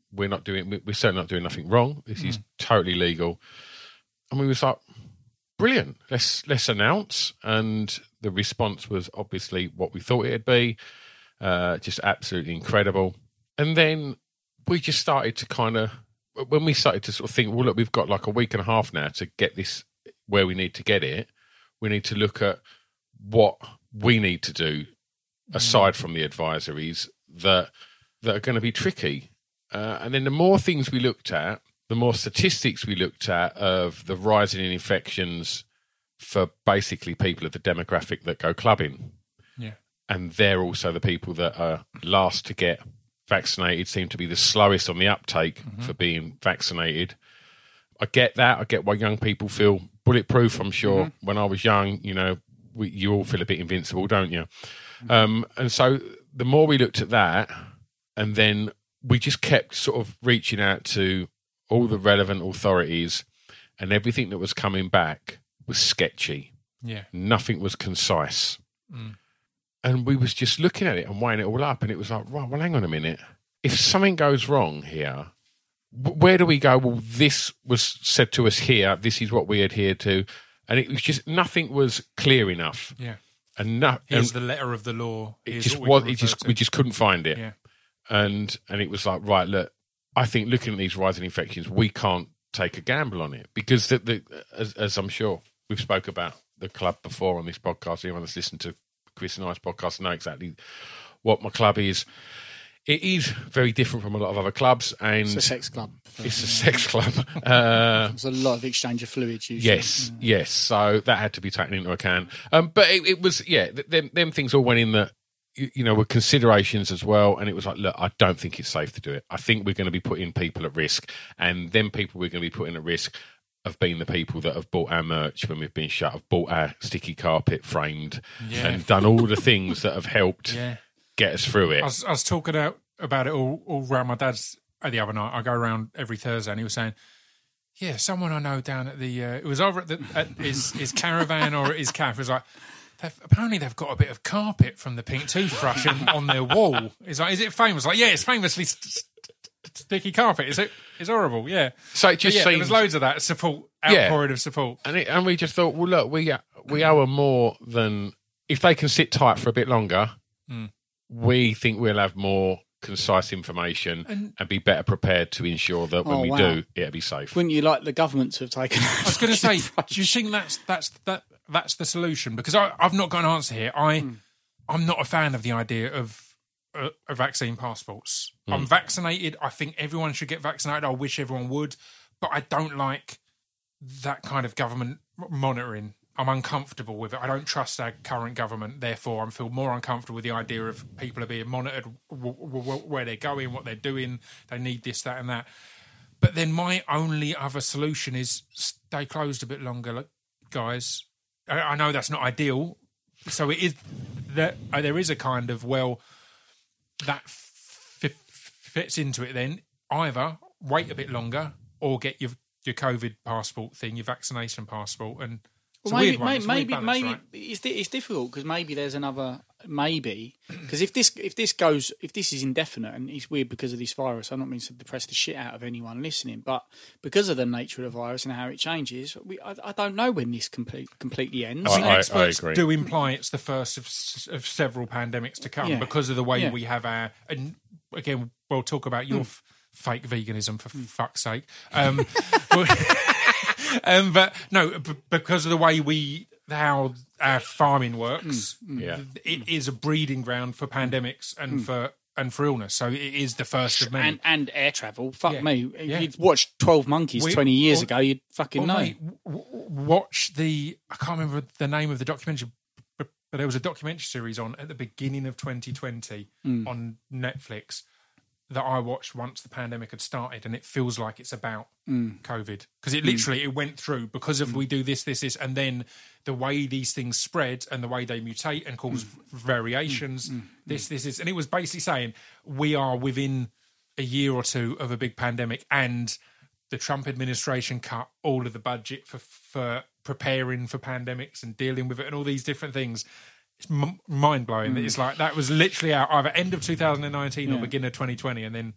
we're not doing, we're certainly not doing nothing wrong. This Mm. is totally legal. And we was like, brilliant. Let's let's announce. And the response was obviously what we thought it'd be. Uh, just absolutely incredible. And then we just started to kind of, when we started to sort of think, well, look, we've got like a week and a half now to get this where we need to get it. We need to look at what we need to do aside from the advisories that that are going to be tricky. Uh, and then the more things we looked at, the more statistics we looked at of the rising in infections for basically people of the demographic that go clubbing. Yeah. And they're also the people that are last to get vaccinated, seem to be the slowest on the uptake mm-hmm. for being vaccinated. I get that. I get why young people feel bulletproof. I'm sure mm-hmm. when I was young, you know, we, you all feel a bit invincible, don't you? Mm-hmm. Um, and so the more we looked at that, and then we just kept sort of reaching out to all the relevant authorities, and everything that was coming back was sketchy. Yeah. Nothing was concise. Mm. And we was just looking at it and weighing it all up, and it was like, right, well, hang on a minute. If something goes wrong here, where do we go? Well, this was said to us here. This is what we adhere to. And it was just, nothing was clear enough. Yeah. And, no, Here's and the letter of the law. It Here's just what was, we it just, to. we just couldn't find it. Yeah. And, and it was like, right, look, I think looking at these rising infections, we can't take a gamble on it because the, the as, as I'm sure we've spoke about the club before on this podcast, anyone that's listened to Chris and I's podcast know exactly what my club is. It is very different from a lot of other clubs, and it's a sex club. It's a sex club. Uh, There's a lot of exchange of fluids usually. Yes, yeah. yes. So that had to be taken into account. Um, but it, it was, yeah, them, them things all went in that, you, you know, were considerations as well. And it was like, look, I don't think it's safe to do it. I think we're going to be putting people at risk, and then people we're going to be putting at risk of being the people that have bought our merch when we've been shut, have bought our sticky carpet framed, yeah. and done all the things that have helped yeah. get us through it. I was, I was talking out about it all, all around my dad's the other night. I go around every Thursday, and he was saying, yeah, someone I know down at the, uh, it was over at, the, at his, his caravan or at his cafe, was like, they've, apparently they've got a bit of carpet from the Pink Toothbrush in, on their wall. He's like, is it famous? Like, yeah, it's famously st- st- sticky carpet. Is it? It's horrible, yeah. So it just yeah, seems... there was loads of that support, outpouring yeah. of support. And, it, and we just thought, well, look, we, we owe them more than, if they can sit tight for a bit longer, mm. we think we'll have more concise information and, and be better prepared to ensure that when oh, we wow. do, it'll be safe. Wouldn't you like the government to have taken? I was going to say, do you think that's that's that that's the solution? Because I, I've not got an answer here. I mm. I'm not a fan of the idea of uh, of vaccine passports. Mm. I'm vaccinated. I think everyone should get vaccinated. I wish everyone would, but I don't like that kind of government monitoring. I'm uncomfortable with it. I don't trust our current government. Therefore, I feel more uncomfortable with the idea of people are being monitored, w- w- where they're going, what they're doing. They need this, that, and that. But then my only other solution is stay closed a bit longer, like, guys. I, I know that's not ideal. So it is that uh, there is a kind of, well, that f- fits into it then. Either wait a bit longer or get your your COVID passport thing, your vaccination passport, and Well, maybe, maybe, maybe, balance, maybe right? it's, it's difficult because maybe there's another maybe because if this if this goes if this is indefinite, and it's weird because of this virus. I'm not meaning to depress the shit out of anyone listening, but because of the nature of the virus and how it changes, we I, I don't know when this complete, completely ends. I, I, experts I agree. do imply it's the first of, of several pandemics to come yeah. because of the way yeah. we have our. And again, we'll talk about your mm. f- fake veganism for mm. fuck's sake. Um, but, um, but no, b- because of the way we. How our farming works, mm, mm. Yeah. it is a breeding ground for pandemics and mm. for and for illness. So it is the first of many. And, and air travel. Fuck yeah. me. If yeah. you'd watched twelve Monkeys we, twenty years or, ago, you'd fucking or know. Mate, w- watch the, I can't remember the name of the documentary, but, but there was a documentary series on at the beginning of twenty twenty mm. on Netflix that I watched once the pandemic had started, and it feels like it's about mm. COVID because it literally mm. it went through because of mm. we do this, this, this, and then the way these things spread and the way they mutate and cause mm. variations. Mm. This, this is, and it was basically saying we are within a year or two of a big pandemic, and the Trump administration cut all of the budget for for preparing for pandemics and dealing with it and all these different things. It's m- mind blowing. Mm. It's like that was literally our either end of two thousand nineteen yeah. or beginning of twenty twenty, and then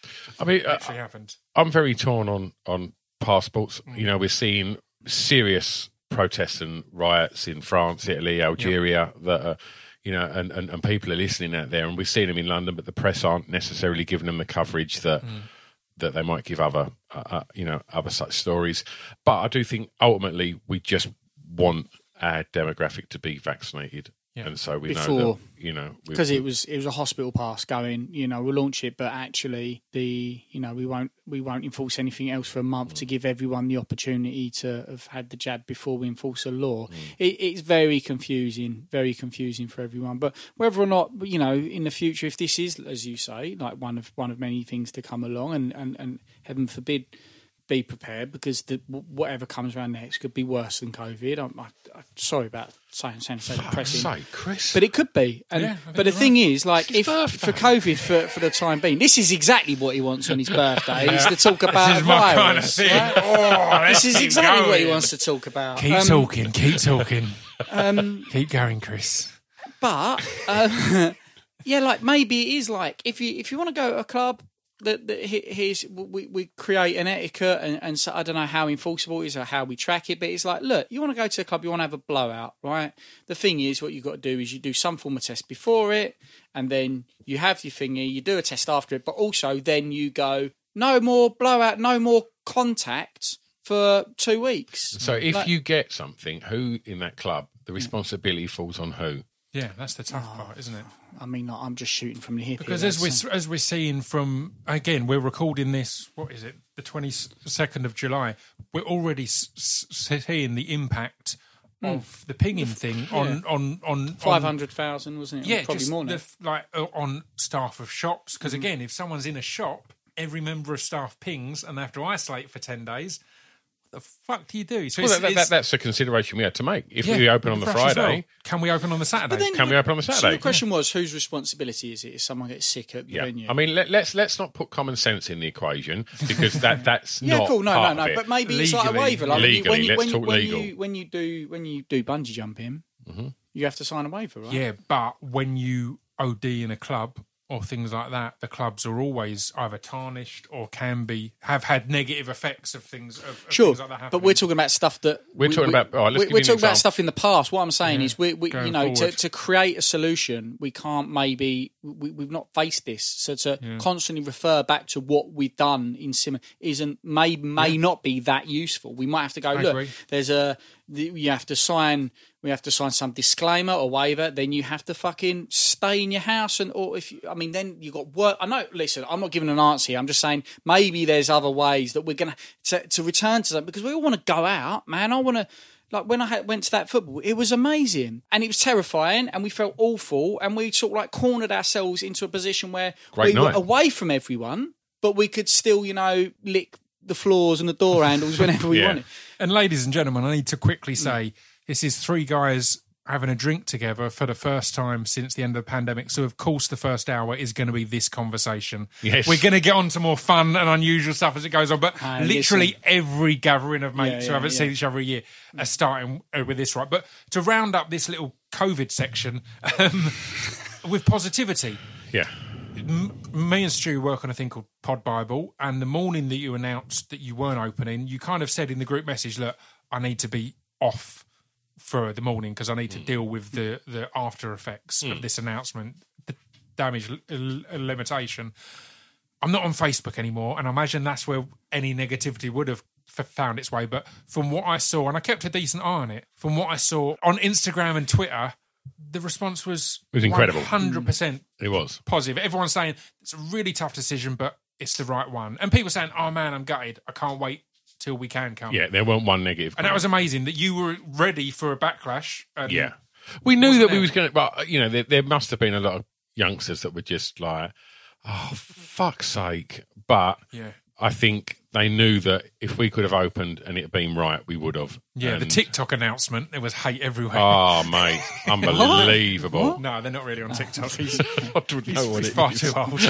I mean, uh, actually happened. I'm very torn on, on passports. Mm. You know, we're seeing serious protests and riots in France, Italy, Algeria yep. that are, you know, and, and, and people are listening out there, and we've seen them in London, but the press aren't necessarily giving them the coverage that mm. that they might give other, uh, uh, you know, other such stories. But I do think ultimately we just want our demographic to be vaccinated. Yeah. And so we Before, know that, you know, because it was it was a hospital pass going, you know, we'll launch it, but actually the, you know, we won't we won't enforce anything else for a month mm. to give everyone the opportunity to have had the jab before we enforce a law. Mm. It, it's very confusing, very confusing for everyone. But whether or not, you know, in the future, if this is, as you say, like one of one of many things to come along, and, and, and heaven forbid, be prepared, because the, whatever comes around next could be worse than COVID. I'm, I, I'm sorry about saying saying so depressing, sake, Chris. But it could be. And, yeah, but the thing right. is, like, if birthday. for COVID for, for the time being, this is exactly what he wants on his birthday. yeah. Is to talk about this is a my virus. kind of thing. Right? Oh, this is exactly going. what he wants to talk about. Keep um, talking, keep talking, um, keep going, Chris. But um, yeah, like maybe it is like if you if you want to go to a club. That here's we, we create an etiquette, and, and so I don't know how enforceable it is or how we track it, but it's like, look, you want to go to a club, you want to have a blowout, right? The thing is, what you've got to do is you do some form of test before it, and then you have your thingy, you do a test after it, but also then you go, no more blowout, no more contact for two weeks. So if like, you get something, who in that club, the responsibility falls on who? Yeah, that's the tough oh, part, isn't it? I mean, I'm just shooting from the hip. Because here, as we're, as we're seeing from, again, we're recording this, what is it, the twenty-second of July, we're already s- s- seeing the impact mm. of the pinging thing on... Yeah. on, on five hundred thousand, wasn't it? Yeah, probably just more now. The, like uh, on staff of shops. Because mm. again, if someone's in a shop, every member of staff pings and they have to isolate for ten days, the fuck do you do? So well, it's, that, it's, that, that's a consideration we had to make. If yeah, we open on the Friday, well. Can we open on the Saturday? Then, can we open on the Saturday? So the question yeah. was, whose responsibility is it if someone gets sick at the yeah. venue? I mean, let, let's let's not put common sense in the equation, because that that's yeah, not cool. No, part no, of no. it. But maybe legally, it's like a waiver. Like legally, when you, let's when you, talk when legal. You, when you do when you do bungee jumping, mm-hmm. you have to sign a waiver, right? Yeah, but when you O D in a club or things like that, the clubs are always either tarnished or can be have had negative effects of things. Of, of sure, things like that happening. But we're talking about stuff that we're we, talking we, about. Oh, let's we're give we're you talking an about stuff in the past. What I'm saying yeah, is, we, we you know, to, to create a solution, we can't maybe we, we've not faced this. So to yeah. constantly refer back to what we've done in sim isn't may may yeah. not be that useful. We might have to go. I look, agree. There's a you have to sign. We have to sign some disclaimer or waiver. Then you have to fucking stay in your house, and or if you, I mean, then you got work. I know. Listen, I'm not giving an answer here. I'm just saying maybe there's other ways that we're gonna to, to return to that, because we all want to go out, man. I want to. Like when I had, went to that football, it was amazing and it was terrifying, and we felt awful, and we sort of like cornered ourselves into a position where Great we night. were away from everyone, but we could still, you know, lick the floors and the door handles whenever we yeah. wanted. And ladies and gentlemen, I need to quickly say. Mm. This is three guys having a drink together for the first time since the end of the pandemic. So, of course, the first hour is going to be this conversation. Yes. We're going to get on to more fun and unusual stuff as it goes on. But uh, literally listen. every gathering of mates yeah, yeah, who haven't yeah. seen each other a year are starting with this, right? But to round up this little COVID section um, with positivity. Yeah. M- me and Stu work on a thing called Pod Bible. And the morning that you announced that you weren't opening, you kind of said in the group message, look, I need to be off for the morning because I need to mm. deal with the, the after effects mm. of this announcement, the damage l- l- limitation. I'm not on Facebook anymore, and I imagine that's where any negativity would have f- found its way. But from what I saw, and I kept a decent eye on it, from what I saw on Instagram and Twitter, the response was, it was incredible. one hundred percent It was positive. Everyone's saying it's a really tough decision, but it's the right one. And people saying, oh man, I'm gutted. I can't wait till we can come. Yeah, there weren't one negative. And that was amazing that you were ready for a backlash. And yeah. We knew that there. we was going to, but, you know, there, there must have been a lot of youngsters that were just like, oh, fuck's sake. But yeah. I think they knew that if we could have opened and it had been right, we would have. Yeah, and the TikTok announcement, there was hate everywhere. Oh, mate, unbelievable. What? No, they're not really on TikTok. He's, I don't know he's, what he's it far is. too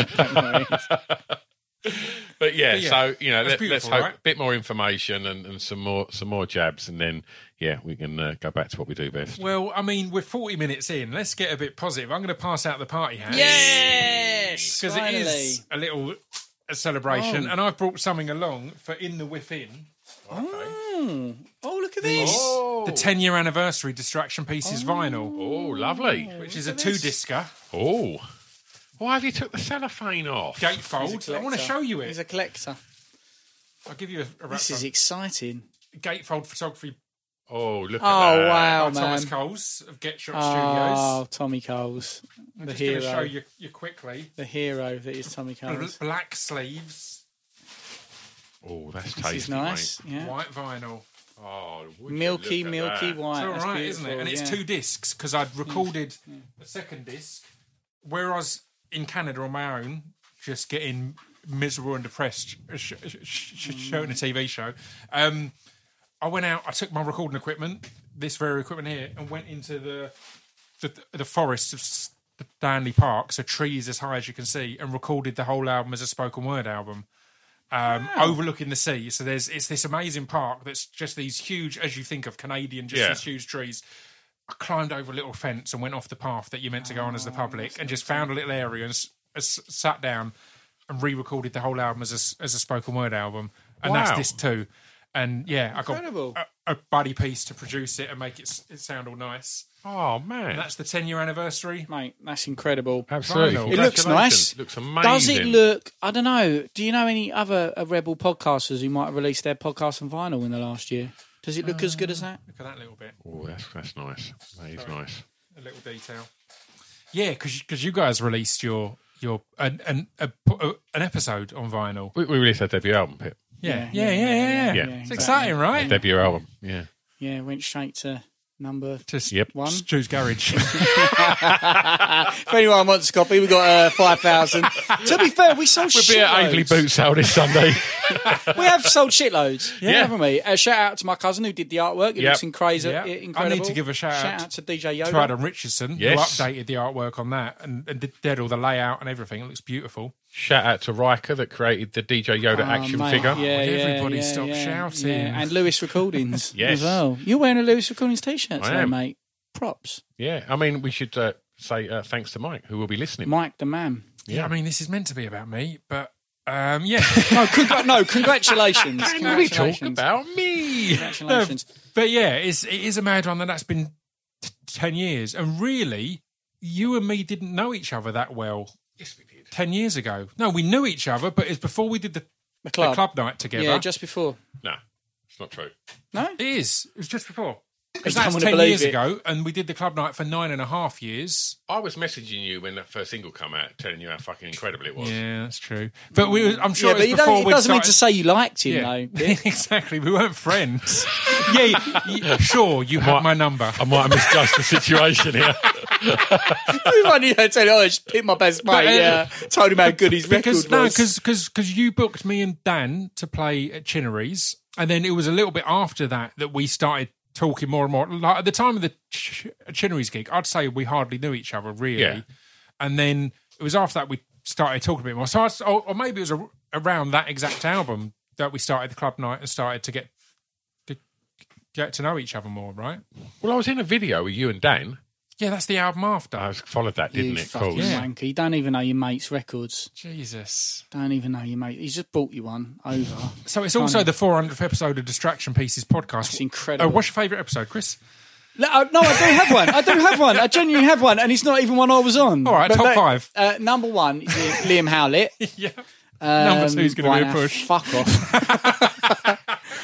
old. But yeah, But yeah, so you know, let, let's hope right? a bit more information and, and some more some more jabs, and then yeah, we can uh, go back to what we do best. Well, I mean, we're forty minutes in. Let's get a bit positive. I'm going to pass out the party hat. Yes, because it is a little a celebration, Oh. and I've brought something along for In the Within. Oh, oh look at this. Oh, The ten-year anniversary Distraction Pieces vinyl, oh, lovely. which is a two-discer. Oh, why have you took the cellophane off? Gatefold. I want to show you He's it. a collector. I'll give you a, a This wrap is up. exciting. Gatefold Photography Oh, look Oh, at that. wow, by Thomas man. Coles of Get Shot Oh, Studios. Tommy Coles. I'm The just going to hero. show you, you quickly. The hero that is Tommy Bl- Coles. Black sleeves, Oh, that's This tasty, is nice. mate. Yeah. white vinyl. Oh, would you Milky, look at milky that. white. It's all That's right, isn't it? beautiful, And it's yeah. two discs because I'd recorded a second disc where I was in Canada on my own, just getting miserable and depressed, sh- sh- sh- shooting a T V show. Um, I went out, I took my recording equipment, this very equipment here, and went into the the, the forest of Stanley Park, so trees as high as you can see, and recorded the whole album as a spoken word album. Um, overlooking the sea. So there's it's this amazing park that's just these huge, as you think of Canadian, just Yeah. these huge trees. I climbed over a little fence and went off the path that you're meant to go on as the public, and just found a little area and s- s- sat down and re-recorded the whole album as a, s- as a spoken word album, and Wow. that's this too. And yeah, Incredible. I got a, a buddy piece to produce it and make it, s- it sound all nice. Oh, man. And that's the ten year anniversary. Mate, that's incredible. Absolutely. Vinyl. It looks nice. Congratulations. Looks amazing. Does it look? I don't know. Do you know any other uh, Rebel podcasters who might have released their podcast on vinyl in the last year? Does it look as good as that? Look at that little bit, Oh, that's, that's nice. That is nice. a little detail. Yeah, because you guys released your your an an, a, an episode on vinyl. We, we released our debut album, Pip. Yeah, yeah, yeah, yeah. yeah, Yeah. It's exactly. exciting, right? Debut album, yeah. Yeah, went straight to number. Just Yep. One. Stu's Garage. If anyone wants a copy, we got uh, five thousand. To be fair, we sold We'll be at Aveley shitloads. Boot Sale this Sunday. We have sold shitloads, yeah, Yeah. haven't we? Uh, shout out to my cousin who did the artwork. It Yep. looks incredible. Yeah. incredible. I need to give a shout out Shout out to D J Yoda. to Adam Richardson, Yes. who updated the artwork on that and, and did, did all the layout and everything. It looks beautiful. Shout out to Riker that created the D J Yoda Oh, action mate, figure. Yeah, Would yeah, everybody yeah, stop yeah, shouting? yeah. And Lewis Recordings Yes. as well. You're wearing a Lewis Recordings t-shirt I today, am. mate. Props. Yeah, I mean, we should uh, say uh, thanks to Mike, who will be listening. Mike the man. Yeah, I mean, this is meant to be about me, but um, yeah. No, congr- no congratulations. Can we talk Congratulations. about me? Congratulations. But yeah, it's, it is a mad one that that's been t- ten years. And really, you and me didn't know each other that well Yes, we did. ten years ago. No, we knew each other, but it's before we did the, The the club. club night together. Yeah, just before. No, it's not true. No? It is. It was just before. You Because don't that's wanna ten believe years it. ago, and we did the club night for nine and a half years. I was messaging you when that first single came out, telling you how fucking incredible it was. Yeah, that's true. But we, were- I'm sure Yeah, it but was you before don't, it we doesn't mean started. to say you liked him, yeah, though. exactly. We weren't friends. yeah, you, you- sure, you have my number. I might have misjudged the situation here. We've only had to tell you, oh, I just picked my best mate. But, uh, yeah, told him how good his record Because no, was. because because you booked me and Dan to play at Chinnery's, and then it was a little bit after that that we started talking more and more. Like at the time of the Ch- Chinnery's gig, I'd say we hardly knew each other really, Yeah. and then it was after that we started talking a bit more. So, I, or, or maybe it was a, around that exact album that we started the club night and started to get to get to know each other more, right? Well, I was in a video with you and Dan. Yeah, that's the album after. I followed that, You didn't it? fucking Cool. Yeah. wanker. You don't even know your mate's records. Jesus. Don't even know your mate. He's just bought you one over. So it's also the four hundredth episode of Distraction Pieces podcast. It's incredible. Uh, what's your favourite episode, Chris? No, uh, no, I do have one. I do have one. I genuinely have one, and it's not even one I was on. All right, But top that- five. Uh, number one is Liam Howlett. yeah. Um, Number two's gonna be a why, push. Fuck off.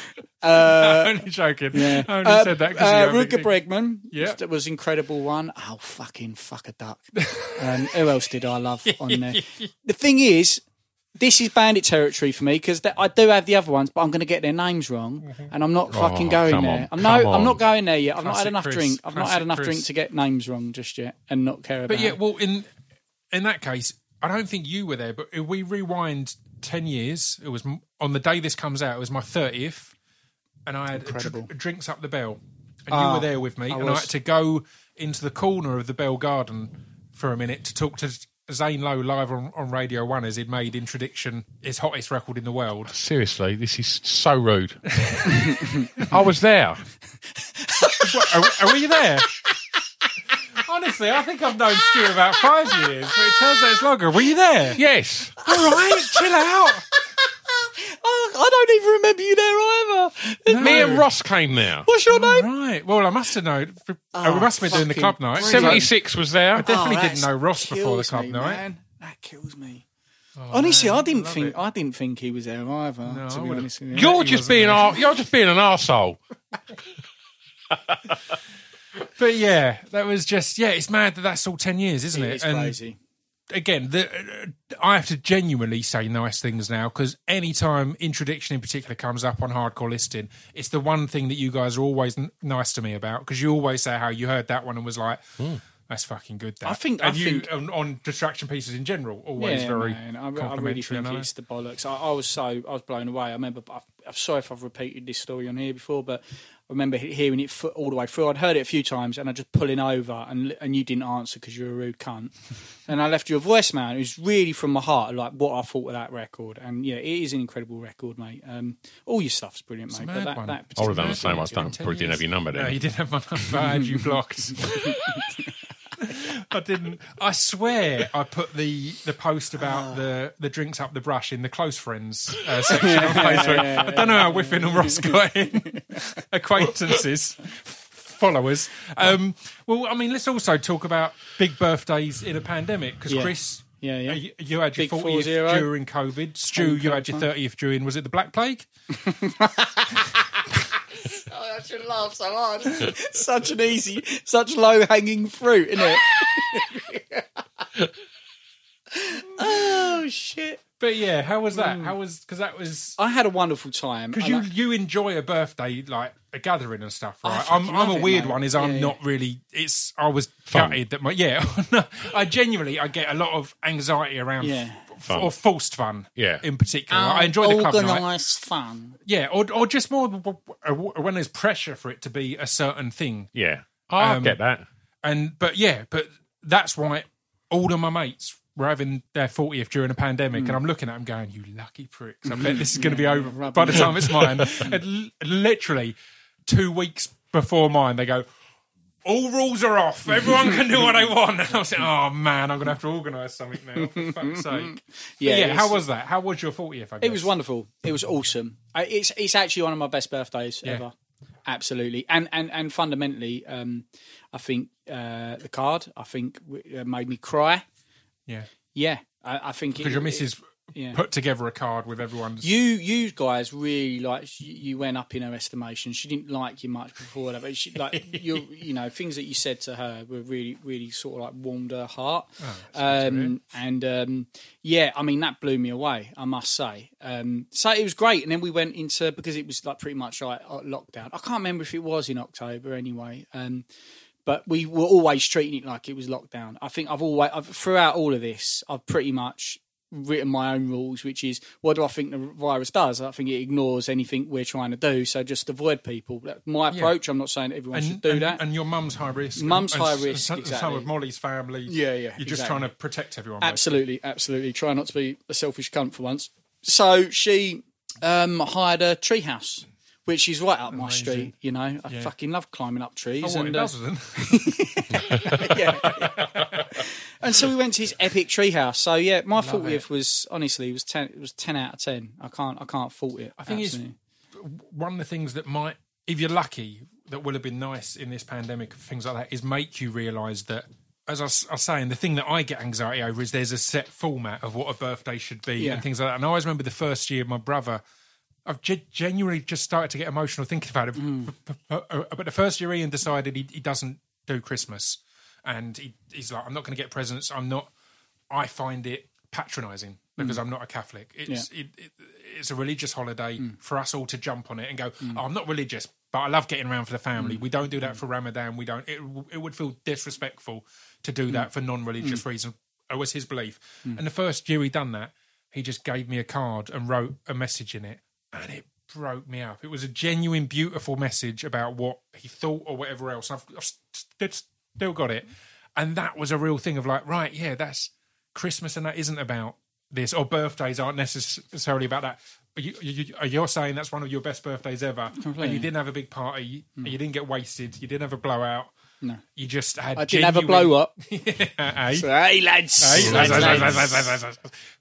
Only joking. Yeah. I only Uh, said that because uh, you Rutger Bregman. Yeah. That was incredible one. Oh, fucking fuck a duck. Um, who else did I love on there? The thing is, this is bandit territory for me because I do have the other ones, but I'm going to get their names wrong, and I'm not fucking going come there. on, I'm no, come I'm on. not going there yet. I've not Classic had enough Chris. drink. I've not Classic had enough Chris. drink to get names wrong just yet, and not care about. But yeah, it. well, in in that case, I don't think you were there. But if we rewind ten years, it was m- on the day this comes out. It was my thirtieth, and I had Incredible. dr- drinks up the Bell, and you Ah, were there with me, I and I was. had to go into the corner of the Bell Garden for a minute to talk to Zane Lowe live on, on Radio One as he'd made Introduction his hottest record in the world. Seriously, this is so rude. I was there. What, are, are we there? Honestly, I think I've known Stu about five years, but it turns out it's longer. Were you there? Yes. Yeah, All right, chill out. Oh, I don't even remember you there either. No. Me and Ross came there. What's your All name? right. Well, I must have known. Oh, we must have been doing the fucking club night. brilliant. seventy-six was there. I definitely Oh, didn't that know Ross before the kills club me, night. Man. That kills me. Oh, Honestly, man, I didn't love think it. I didn't think he was there either. No, to I be would've- honest with you. You're he just wasn't being there. ar- you're just being an arsehole. But yeah, that was just yeah. It's mad that that's all ten years, isn't it? It's And crazy. again, the, uh, I have to genuinely say nice things now because anytime Introduction in particular comes up on Hardcore Listing, it's the one thing that you guys are always n- nice to me about because you always say how you heard that one and was like, "That's fucking good." That I think- and I you think- on, on Distraction Pieces in general, always Yeah, very man. I, I really complimentary. think and I know. it's the bollocks. I, I was so I was blown away. I remember. I, I'm sorry if I've repeated this story on here before, but I remember he- hearing it fo- all the way through. I'd heard it a few times, and I just pulling over, and and you didn't answer because you're a rude cunt. And I left you a voicemail. And it was really from my heart, like what I thought of that record. And yeah, it is an incredible record, mate. Um, all your stuff's brilliant, mate. mad But that, one. that I would have done particular the same. I was record- done. Probably didn't have your number No, then. you didn't have my number. I had you blocked. I didn't. I swear I put the, the post about the, the drinks up the brush in the close friends uh, section on Facebook. I don't know how Whiffin and Ross got in. Acquaintances, followers. Um, well, I mean, let's also talk about big birthdays in a pandemic because Yeah. Chris. Yeah, yeah. uh, You, you had your Big four fortieth zero. during COVID. Stu, you had your thirtieth during, was it the Black Plague? I should laugh so hard. Such an easy, such low hanging fruit, isn't it? Oh shit! But yeah, how was that? How was, because that was. I had a wonderful time. Because and you, I- you enjoy a birthday, like a gathering and stuff, I right? fucking I'm, I'm a love it, weird mate. one. Is I'm Yeah, not yeah. really. It's I was Fun. gutted that my yeah. No, I genuinely I get a lot of anxiety around Yeah. f- Fun. or forced fun. Yeah. in particular, I enjoy the club night. Organised fun. Yeah, or or just more when there's pressure for it to be a certain thing. Yeah, I Um, get that. And but yeah, but that's why all of my mates were having their fortieth during a pandemic, and I'm looking at them going, "You lucky pricks! I bet this is going to be over rub by the it time it's mine." And l- literally two weeks before mine, they go, "All rules are off. Everyone can do what they want." And I was like, "Oh man, I'm going to have to organise something now." For fuck's sake! Yeah, Yeah, yeah. it's- How was that? How was your fortieth? I guess It was wonderful. It was awesome. I- It's it's actually one of my best birthdays Yeah. ever. Absolutely, and and and fundamentally, um, I think uh, the card I think w- uh, made me cry. Yeah, Yeah, I, I think because it- your missus it- yeah. put together a card with everyone's. You, you guys really like you you went up in her estimation. She didn't like you much before that, but she like you, you know, things that you said to her were really, really sort of like warmed her heart. um, and um, yeah, I mean that blew me away, I must say. Um, so it was great, and then we went into because it was like pretty much like uh, lockdown. I can't remember if it was in October anyway. Um, but we were always treating it like it was lockdown. I think I've always, I've, throughout all of this, I've pretty much written my own rules, which is what do I think the virus does? I think it ignores anything we're trying to do, so just avoid people. That's my approach. I'm not saying that everyone should do and, that. And your mum's high risk. Mum's and, high and risk, Some, some exactly. of Molly's family. Yeah, yeah, You're just exactly. trying to protect everyone. basically. Absolutely, absolutely. Try not to be a selfish cunt for once. So she um, hired a treehouse, which is right up my Amazing. street. You know, I Yeah. fucking love climbing up trees. Oh, well, and, it uh, doesn't. and so we went to his epic treehouse. So yeah, my fortieth was honestly it was ten. It was ten out of ten. I can't I can't fault it. I think Absolutely. it's one of the things that might, if you're lucky, that would have been nice in this pandemic, things like that, is make you realise that, as I was, I was saying, the thing that I get anxiety over is there's a set format of what a birthday should be Yeah. and things like that. And I always remember the first year my brother, I've ge- genuinely just started to get emotional thinking about it. Mm. But the first year Ian decided he, he doesn't do Christmas. And he, he's like, I'm not going to get presents. I'm not, I find it patronising because I'm not a Catholic. It's Mm. Yeah. Mm. it, it, it's a religious holiday for us all to jump on it and go, oh, I'm not religious, but I love getting around for the family. Mm. We don't do that for Ramadan. We don't. It, it would feel disrespectful to do Mm. that for non-religious reasons. It was his belief. And the first year he done that, he just gave me a card and wrote a message in it, and it broke me up. It was a genuine, beautiful message about what he thought or whatever else. And I've, I've st- still got it. And that was a real thing of like, right, yeah, that's Christmas, and that isn't about this, or birthdays aren't necessarily about that. But you, you, you're saying that's one of your best birthdays ever, and you didn't have a big party, and you didn't get wasted, you didn't have a blowout. No. You just had. I didn't have a genuine- blow up. Eh? So, hey lads, Hey, Lads, lads, lads, lads. lads, lads, lads, lads.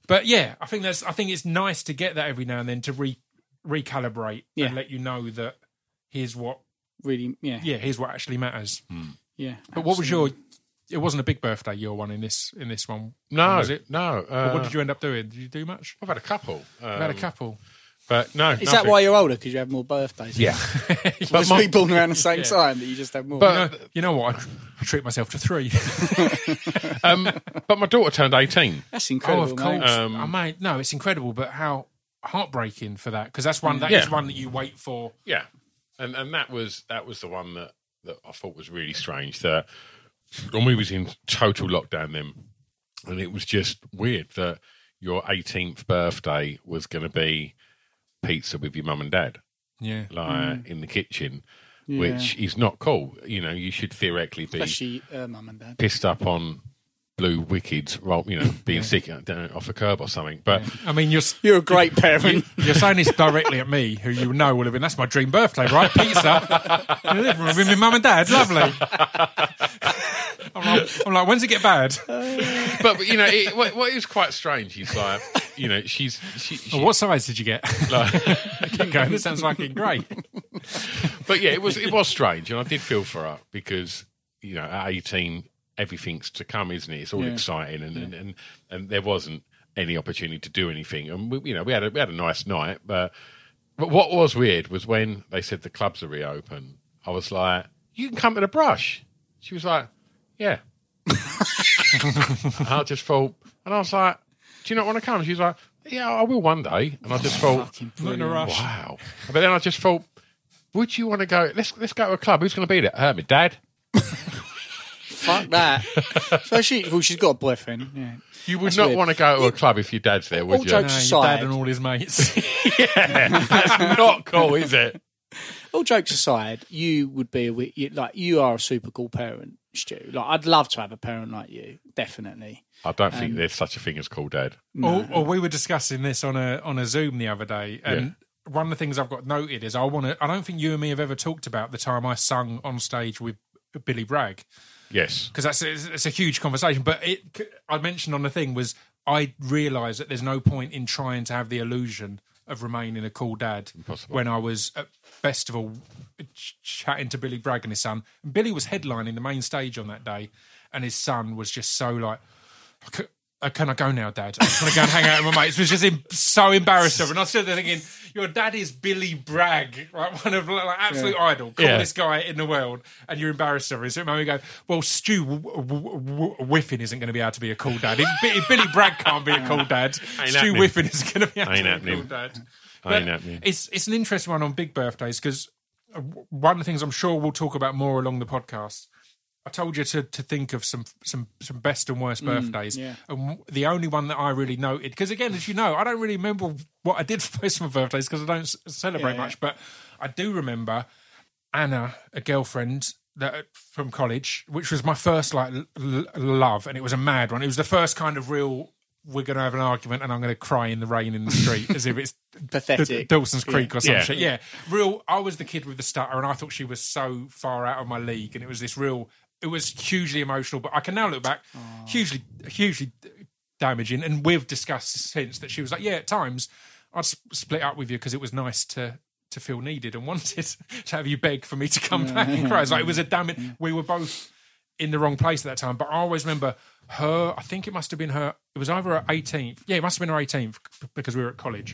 But yeah, I think that's. I think it's nice to get that every now and then to re recalibrate Yeah. and let you know that here's what. Really, yeah, Yeah, here's what actually matters. yeah. But what was your? It wasn't a big birthday. Your one in this in this one. No, was it? no. But Uh, what did you end up doing? Did you do much? I've had a couple. Um, You had a couple. But no. Is that why you're older? Because you have more birthdays? Yeah. But But we my- born around the same Yeah. time that you just have more. But- You know, you know what? I, I treat myself to three. um, but my daughter turned eighteen. That's Oh, incredible, of course. mate. Um, I mean, no, it's incredible, but how heartbreaking for that, because that's one that Yeah. is one that you wait for. Yeah, and and that was that was the one that, that I thought was really strange. That when we was in total lockdown then, and it was just weird that your eighteenth birthday was going to be pizza with your mum and dad, Yeah, like in the kitchen, Yeah. which is not cool. You know, you should theoretically be Especially uh, mum and dad. pissed up on blue wickeds, well, you know, being sick uh, down off a curb or something. But I mean, you're You're a great parent. you're saying this directly at me, who you know will have been. That's my dream birthday, right? Pizza in the living room with my mum and dad. Lovely. I'm like, I'm like, when's it get bad? but you know, it, what, what is quite strange is like, you know, she's she, she Oh, what size did you get? like, Keep going. This sounds fucking great. But yeah, it was it was strange, and I did feel for her because you know at eighteen everything's to come, isn't it? It's all Yeah. exciting, and, and, and and there wasn't any opportunity to do anything, and we, you know we had a, we had a nice night, but but what was weird was when they said the clubs are reopen. I was like, "You can come to the Brush." She was like, "Yeah." And I just thought, and I was like, "Do you not want to come?" She was like, "Yeah, I will one day," and I just thought. Fucking Not in a brilliant. rush. Wow. But then I just thought, would you want to go? Let's let's go to a club. Who's going to be there? Uh, my dad. Fuck that. So she, well, she's got a boyfriend. Yeah. You would That's not weird. want to go to a club if your dad's there, would All you? jokes- No, your dad Aside. and all his mates. Yeah, that's not cool, is it? All jokes aside, you would be a, wi- you, like you are a super cool parent, Stu. Like I'd love to have a parent like you, definitely. I don't think there's such a thing as cool dad. Or, or we were discussing this on a on a Zoom the other day, and one of the things I've got noted is I want to. I don't think you and me have ever talked about the time I sung on stage with Billy Bragg, Yes. because that's a, it's a huge conversation. But it, I mentioned on the thing was I realised that there's no point in trying to have the illusion of remaining a cool dad. Impossible. When I was at festival ch- chatting to Billy Bragg and his son. And Billy was headlining the main stage on that day, and his son was just so like, "C- uh, can I go now, Dad? I just want to go and hang out with my mates." It was just em- so embarrassed of her. And I was still there thinking, your dad is Billy Bragg, right? One of like absolute idol, coolest guy in the world, and you're embarrassed of her. So it made me go, well, Stu w- w- w- Whiffin isn't going to be able to be a cool dad. If, if Billy Bragg can't be a cool dad, Ain't Stu happening. Whiffin isn't going to be able Ain't to be a happening. cool dad. Ain't But happening. It's it's an interesting one on big birthdays because one of the things I'm sure we'll talk about more along the podcast. I told you to, to think of some some some best and worst birthdays, yeah. and the only one that I really noted, because again, as you know, I don't really remember what I did for most of my birthdays because I don't s- celebrate Yeah, yeah. much, but I do remember Anna, a girlfriend that from college, which was my first like l- l- love, and it was a mad one. It was the first kind of real. We're going to have an argument, and I'm going to cry in the rain in the street as if it's Pathetic. D- Dawson's Creek or some Yeah. shit. Yeah, real. I was the kid with the stutter, and I thought she was so far out of my league, and it was this real. It was hugely emotional, but I can now look back, hugely, hugely damaging. And we've discussed since that she was like, yeah, at times I'd s- split up with you because it was nice to to feel needed and wanted to have you beg for me to come back and cry. It's like it was a damn it. We were both in the wrong place at that time, but I always remember her. I think it must have been her. It was either her eighteenth. Yeah, it must have been her eighteenth because we were at college.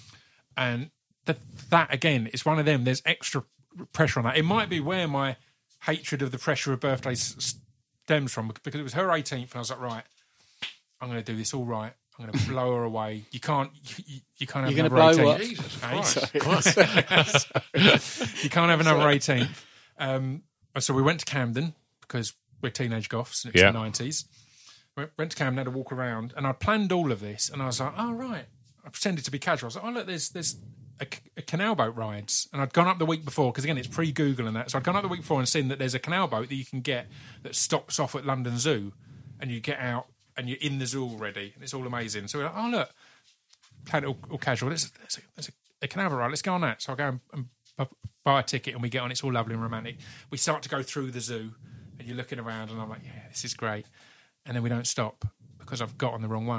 And that, that again, it's one of them. There's extra pressure on that. It might be where my hatred of the pressure of birthdays stems from, because it was her eighteenth, and I was like, right, I'm going to do this all right. I'm going to blow her away. You can't, you, you can't have You're another gonna blow eighteenth. what? Jesus Christ. You can't have another eighteenth. Um, so we went to Camden because we're teenage goths and it's Yeah. the nineties. We went to Camden, had a walk around, and I planned all of this. And I was like, oh, right. I pretended to be casual. I was like, oh, look, there's there's a, a canal boat rides. And I'd gone up the week before, because again, it's pre-Google and that. So I'd gone up the week before and seen that there's a canal boat that you can get that stops off at London Zoo, and you get out and you're in the zoo already, and it's all amazing. So we're like, oh, look, planned it all, all casual. There's, there's, a, there's a, a canal boat ride. Let's go on that. So I go and, and bu- buy a ticket, and we get on. It's all lovely and romantic. We start to go through the zoo, and you're looking around, and I'm like, yeah, this is great. And then we don't stop because I've got on the wrong one.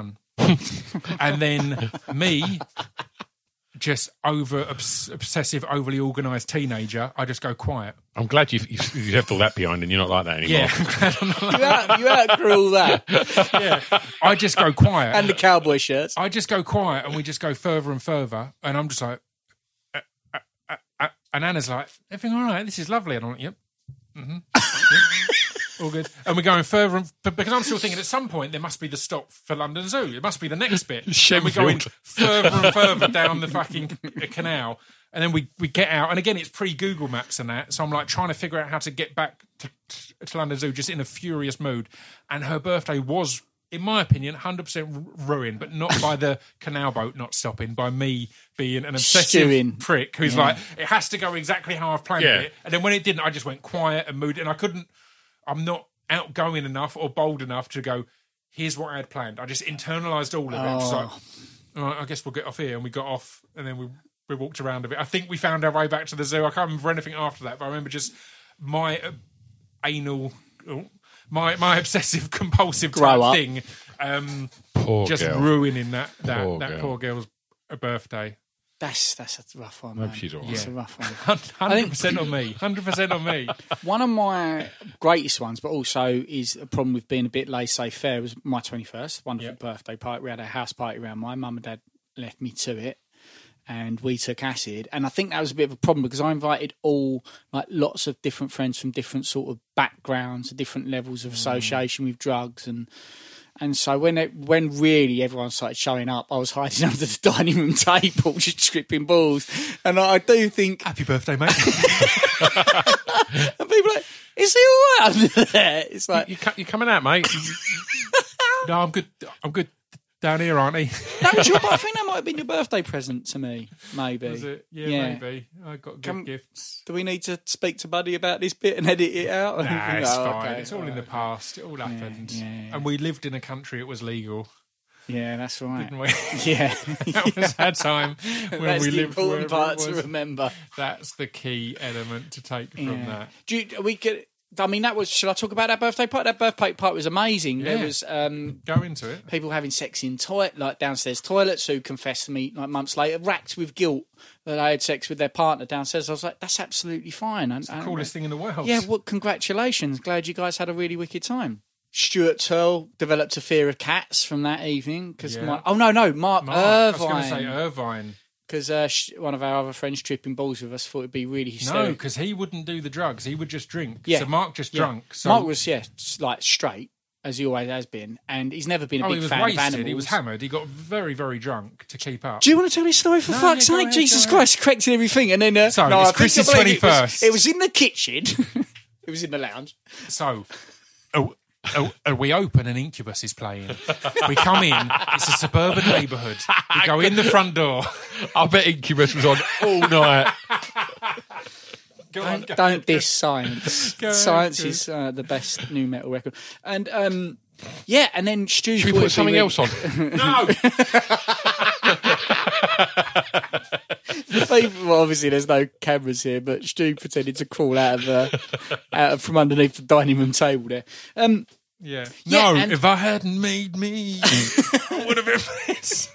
and then me, just over obs- obsessive, overly organised teenager, I just go quiet. I'm glad you've, you've, you've left all that behind and you're not like that anymore. Yeah, I'm glad I'm not like You, out, you outgrew all that. yeah. I just go quiet. And the cowboy shirts. I just go quiet and we just go further and further. And I'm just like, uh, uh, uh, uh, and Anna's like, everything all right? This is lovely. And I'm like, yep. Mm-hmm. Yep. All good. And we're going further, and, but because I'm still thinking at some point there must be the stop for London Zoo. It must be the next bit. And we're going further and further down the fucking canal. And then we, we get out. And again, it's pre-Google Maps and that. So I'm like trying to figure out how to get back to, to London Zoo just in a furious mood. And her birthday was, in my opinion, one hundred percent ruined, but not by the canal boat not stopping, by me being an obsessive Stewing. prick who's Yeah. like, it has to go exactly how I've planned Yeah. it. And then when it didn't, I just went quiet and moody. And I couldn't, I'm not outgoing enough or bold enough to go, here's what I had planned. I just internalised all of it. Just like, all right, I guess we'll get off here. And we got off and then we, we walked around a bit. I think we found our way back to the zoo. I can't remember anything after that, but I remember just my uh, anal, oh, my my obsessive compulsive Grow type up. thing, um, Poor just girl. ruining that that Poor that girl. poor girl's uh, birthday. That's that's a rough one, I man. hope she's all right. It's a rough one. Hundred percent on me. Hundred percent on me. One of my greatest ones, but also is a problem with being a bit laissez-faire, was my twenty-first. Wonderful Yep. birthday party. We had a house party around. My mum and dad left me to it, and we took acid. And I think that was a bit of a problem because I invited all, like, lots of different friends from different sort of backgrounds, different levels of association with drugs, and and so when it, when really everyone started showing up, I was hiding under the dining room table, just tripping balls. And I do think, Happy birthday, mate. and people are like, is he all right under there? It's like, You, you, you coming out, mate? No, I'm good. I'm good down here, aren't he? that was your, I think that might have been your birthday present to me, maybe. Was it? Yeah, Yeah. maybe. I got good Come- gifts. Do we need to speak to Buddy about this bit and edit it out? Nah, it's No, fine. okay. It's all in the past. It all happened. yeah, yeah. And we lived in a country it was legal, Yeah, that's right. didn't we? Yeah. That was that time when That's we the lived wherever important part it to was. remember. That's the key element to take from Yeah. that. Do you, we could, I mean, that was, should I talk about that birthday party? That birthday party was amazing. There Yeah. was um, Go into it. people having sex in toilet, like downstairs toilets, who confessed to me like months later, racked with guilt that they had sex with their partner downstairs. I was like, that's absolutely fine. And, The coolest thing in the world. Yeah, well, congratulations. Glad you guys had a really wicked time. Stuart Turl developed a fear of cats from that evening because Yeah. my, oh no no Mark, Mark, I was going to Irvine say Irvine. because uh, sh- one of our other friends tripping balls with us thought it'd be really No, hysterical. because he wouldn't do the drugs. He would just drink. Yeah. So Mark just Yeah. drunk. So Mark was yeah s- like straight as he always has been, and he's never been a oh, big he was fan of wasted. animals. He was hammered. He got very, very drunk to keep up. Do you want to tell this story for No, fuck's yeah, go sake? ahead, Jesus go ahead. Christ, correcting everything, and then uh, So, no, it's I think I Chris's believe it was- twenty-first. It was in the kitchen. It was in the lounge. So, oh, oh, oh, we open and Incubus is playing. We come in. It's a suburban neighbourhood. We go in the front door. I bet Incubus was on all night. Go on, Don't, go. don't diss science. Go, Science go. is uh, the best new metal record. And um, yeah, and then Stu. Should we put something else on? No. Well, obviously, there's no cameras here, but Stu pretended to crawl out of uh, out of, from underneath the dining room table there. Um, Yeah. Yeah, no, and- if I hadn't made me, I would have been this.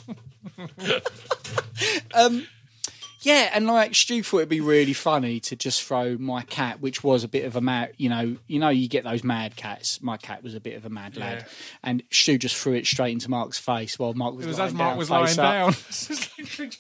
um, yeah, and like Stu thought it'd be really funny to just throw my cat, which was a bit of a mad, you know, you know, you get those mad cats. My cat was a bit of a mad lad, Yeah. and Stu just threw it straight into Mark's face while Mark was, It was lying as Mark down, was lying face up. down.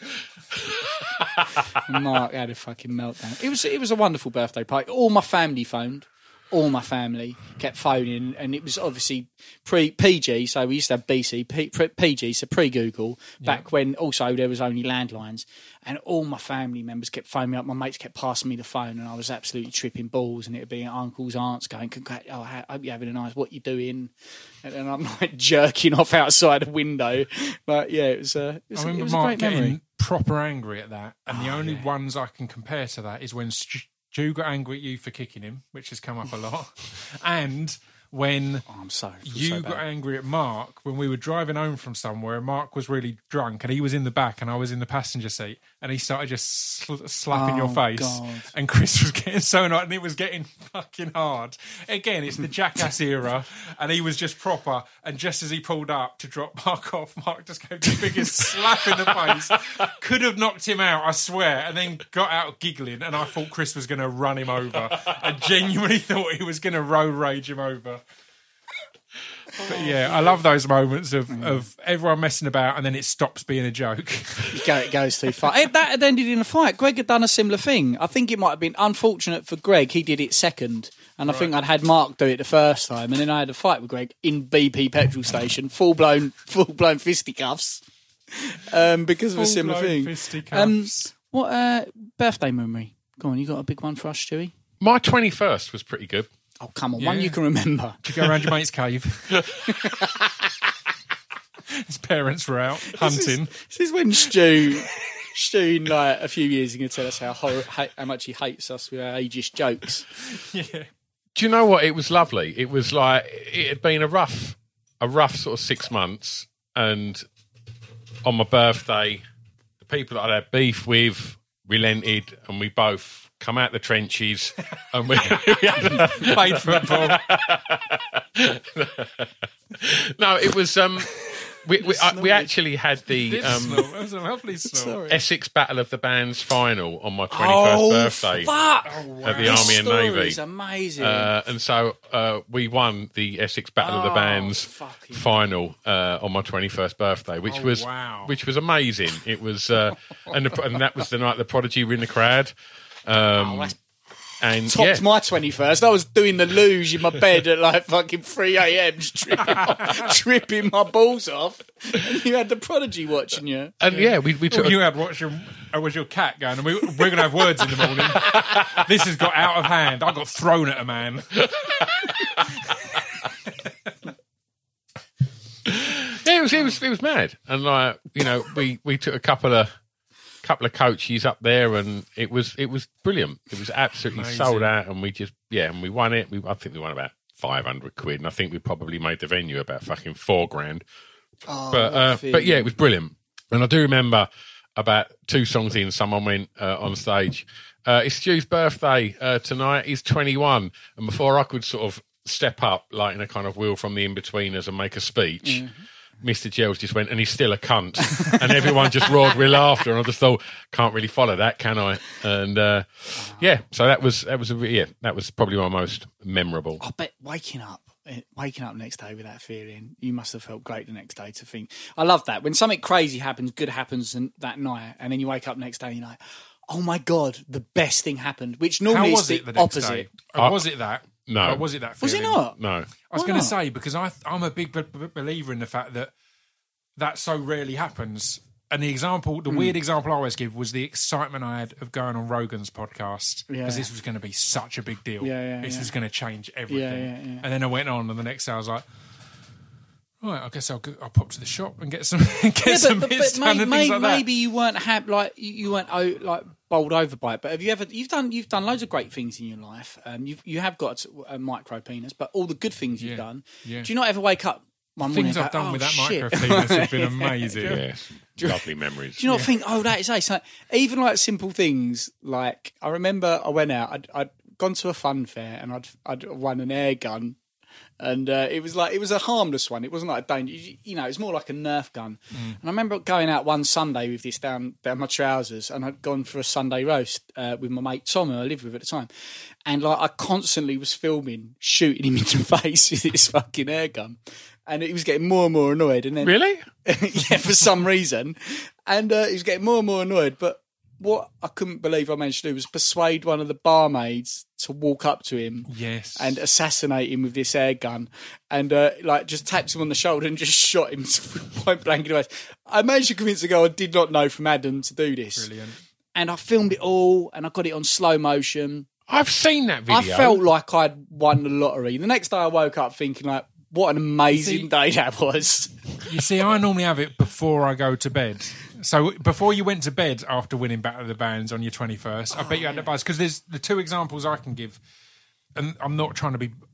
And Mark had a fucking meltdown. It was it was a wonderful birthday party. All my family phoned. All my family kept phoning, and it was obviously pre P G. So we used to have B C P, pre, P G, so pre Google. Back when also there was only landlines, and all my family members kept phoning me up. My mates kept passing me the phone, and I was absolutely tripping balls. And it'd be uncles, aunts going, "Congrat! Oh, I hope you're having a nice. What you doing?" And then I'm like jerking off outside the window. But yeah, it was. Uh, it was, I it remember was Mark a great getting memory. proper angry at that, and the Oh, only yeah. ones I can compare to that is when Stu Stu got angry at you for kicking him, which has come up a lot, and when Oh, I'm sorry. you so got bad. angry at Mark when we were driving home from somewhere. Mark was really drunk and he was in the back and I was in the passenger seat, and he started just sl- slapping your Oh, face. God. And Chris was getting so annoyed and it was getting fucking hard. Again, it's the Jackass era, and he was just proper. And just as he pulled up to drop Mark off, Mark just gave the biggest slap in the face. Could have knocked him out, I swear, and then got out giggling. And I thought Chris was going to run him over. I genuinely thought he was going to road rage him over. But yeah, I love those moments of, of everyone messing about and then it stops being a joke. It go- it goes too far. It, that had ended in a fight. Greg had done a similar thing. I think it might have been unfortunate for Greg. He did it second. And I think I'd had Mark do it the first time. And then I had a fight with Greg in B P petrol station, full-blown full-blown fisticuffs, um, because of a similar Full-blown thing. fisticuffs. Um, what uh, birthday memory? Go on, you got a big one for us, Stewie? My twenty-first was pretty good. Oh, come on, one Yeah. you can remember. Did you go around your mate's cave? His parents were out hunting. This is when Stu, Stu, in like a few years, is going to tell us how hor- how how much he hates us with our ageist jokes. Yeah. Do you know what? It was lovely. It was like it had been a rough, a rough sort of six months, and on my birthday, the people that I had beef with relented, and we both come out the trenches, and we, we had, Played football. no, it was um, we we, uh, we actually had the Did um, snort. That was a lovely snort. Sorry. Essex Battle of the Bands final on my twenty-first birthday fuck! at the This Army and story Navy. is amazing. Uh, and so uh, we won the Essex Battle of the Oh, Bands fucking- final uh, on my twenty-first birthday, which Oh, was wow. which was amazing. It was, uh, and, the, and that was the night the Prodigy were in the crowd. Um, Oh, that's and topped yeah, my twenty-first. I was doing the luge in my bed at like fucking three a.m. tripping, tripping my balls off. And you had the Prodigy watching you. and yeah, we we took. All you had watch your, uh, was your cat going, and we, we're going to have words in the morning. This has got out of hand. I got thrown at a man. Yeah, it was it was it was mad, and like you know, we, we took a couple of couple of coaches up there, and it was it was brilliant. It was absolutely Amazing. sold out, and we just yeah, and we won it. We I think we won about five hundred quid, and I think we probably made the venue about fucking four grand. Oh, But uh, Phil. but yeah, it was brilliant, and I do remember about two songs in, someone went uh, on stage. Uh, it's Stu's birthday uh, tonight. He's twenty-one, and before I could sort of step up, like in a kind of wheel from the in-betweeners and make a speech, Mister Gels just went, and he's still a cunt, and everyone just roared with laughter, and I just thought, can't really follow that, can I? And uh, yeah, so that was that was a re- yeah, that was probably my most memorable. I bet waking up, eh, waking up next day with that feeling, you must have felt great the next day to think. I love that when something crazy happens, good happens and, that night, and then you wake up next day and you're like, oh my god, the best thing happened. Which How normally was is the, it the next opposite. day? Or was it that? No. Or was it that Was it feeling? not? No, I was Why going to not? say, because I, I'm a big b- b- believer in the fact that that so rarely happens. And the example, Hmm. the weird example I always give was the excitement I had of going on Rogan's podcast, because Yeah. this was going to be such a big deal. Yeah, yeah, this yeah. was going to change everything. Yeah, yeah, yeah. And then I went on, and the next day I was like, right, I guess I'll go, I'll pop to the shop and get some get Yeah, some but, but, bits but done may, and may, things like that. maybe you weren't happy, like you, you weren't oh, like bowled over by it. But have you ever? You've done you've done loads of great things in your life. Um, you you have got a micro penis, but all the good things you've Yeah, done. yeah. Do you not ever wake up one morning Things and I've go, done oh, with that shit. micro penis have been amazing. yes, lovely memories. Do you not think, oh, that is ace? Like, even like simple things, like I remember I went out, I'd, I'd gone to a fun fair and I'd I'd won an air gun, and uh, it was like it was a harmless one. It wasn't like a danger, you, you know, it was more like a Nerf gun. And I remember going out one Sunday with this down down my trousers, and I'd gone for a Sunday roast uh, with my mate Tom, who I lived with at the time, and like I constantly was filming, shooting him in the face with this fucking air gun. And he was getting more and more annoyed. And then, Really? yeah, for some reason. And uh, he was getting more and more annoyed. But what I couldn't believe I managed to do was persuade one of the barmaids to walk up to him Yes. and assassinate him with this air gun, and uh, like just tapped him on the shoulder and just shot him point blank in the face. I managed to convince the girl I did not know from Adam to do this. Brilliant. And I filmed it all, and I got it on slow motion. I've seen that video. I felt like I'd won the lottery. The next day I woke up thinking like, what an amazing See- day that was. You see, I normally have it before I go to bed. So before you went to bed after winning Battle of the Bands on your twenty-first, I bet you had the buzz. Because there's the two examples I can give, and I'm not trying to be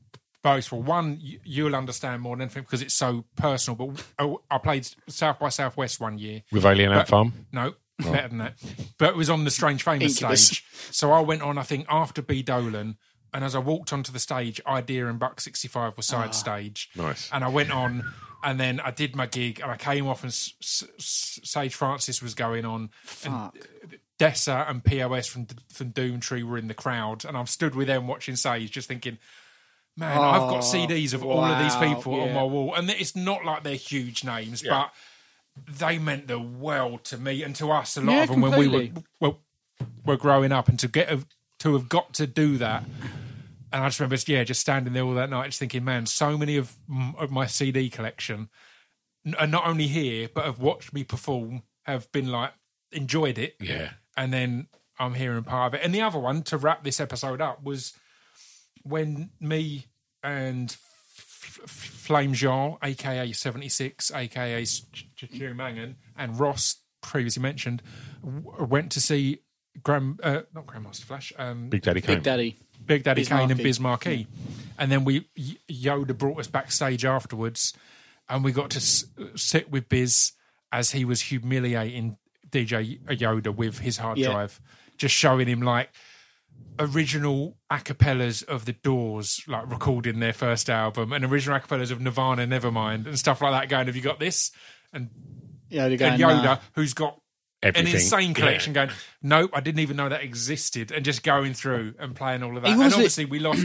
boastful. One, y- you'll understand more than anything because it's so personal. But oh, I played South by Southwest one year. With Alien Ant But- Farm? No, better than that. But it was on the Strange Famous Incubus. stage. So I went on, I think, after B. Dolan. And as I walked onto the stage, Idea and Buck sixty-five were side stage. Nice. And I went on, and then I did my gig, and I came off, and S- S- Sage Francis was going on. Fuck. And Dessa and P O S from from Doomtree were in the crowd, and I'm stood with them watching Sage, just thinking, man, I've got C Ds of all of these wow, people on yeah. my wall, and it's not like they're huge names, but they meant the world to me and to us. A lot Yeah, of them when we were completely. well, were growing up, and to get a, to have got to do that. And I just remember, yeah, just standing there all that night, just thinking, man, so many of, of my C D collection, n- are not only here, but have watched me perform, have been like, enjoyed it. Yeah. And then I'm hearing part of it. And the other one, to wrap this episode up, was when me and F- F- Flame Jean, a k a. seventy-six, a k a. Stu Mangan, and Ross, previously mentioned, w- went to see Grand, uh, not Grandmaster Flash, um, Big Daddy Kane. Big Daddy. Big Daddy Kane and Bismarcky. Biz Markie. And then we Y- Yoda brought us backstage afterwards, and we got to s- sit with Biz as he was humiliating D J Yoda with his hard Yeah. drive, just showing him like original acapellas of the Doors, like recording their first album, and original acapellas of Nirvana, Nevermind, and stuff like that. Going, have you got this? And, Yeah, they're going, and Yoda, nah. who's got Everything. an insane collection, Yeah. going, nope, I didn't even know that existed, and just going through and playing all of that. He And was the- obviously, we lost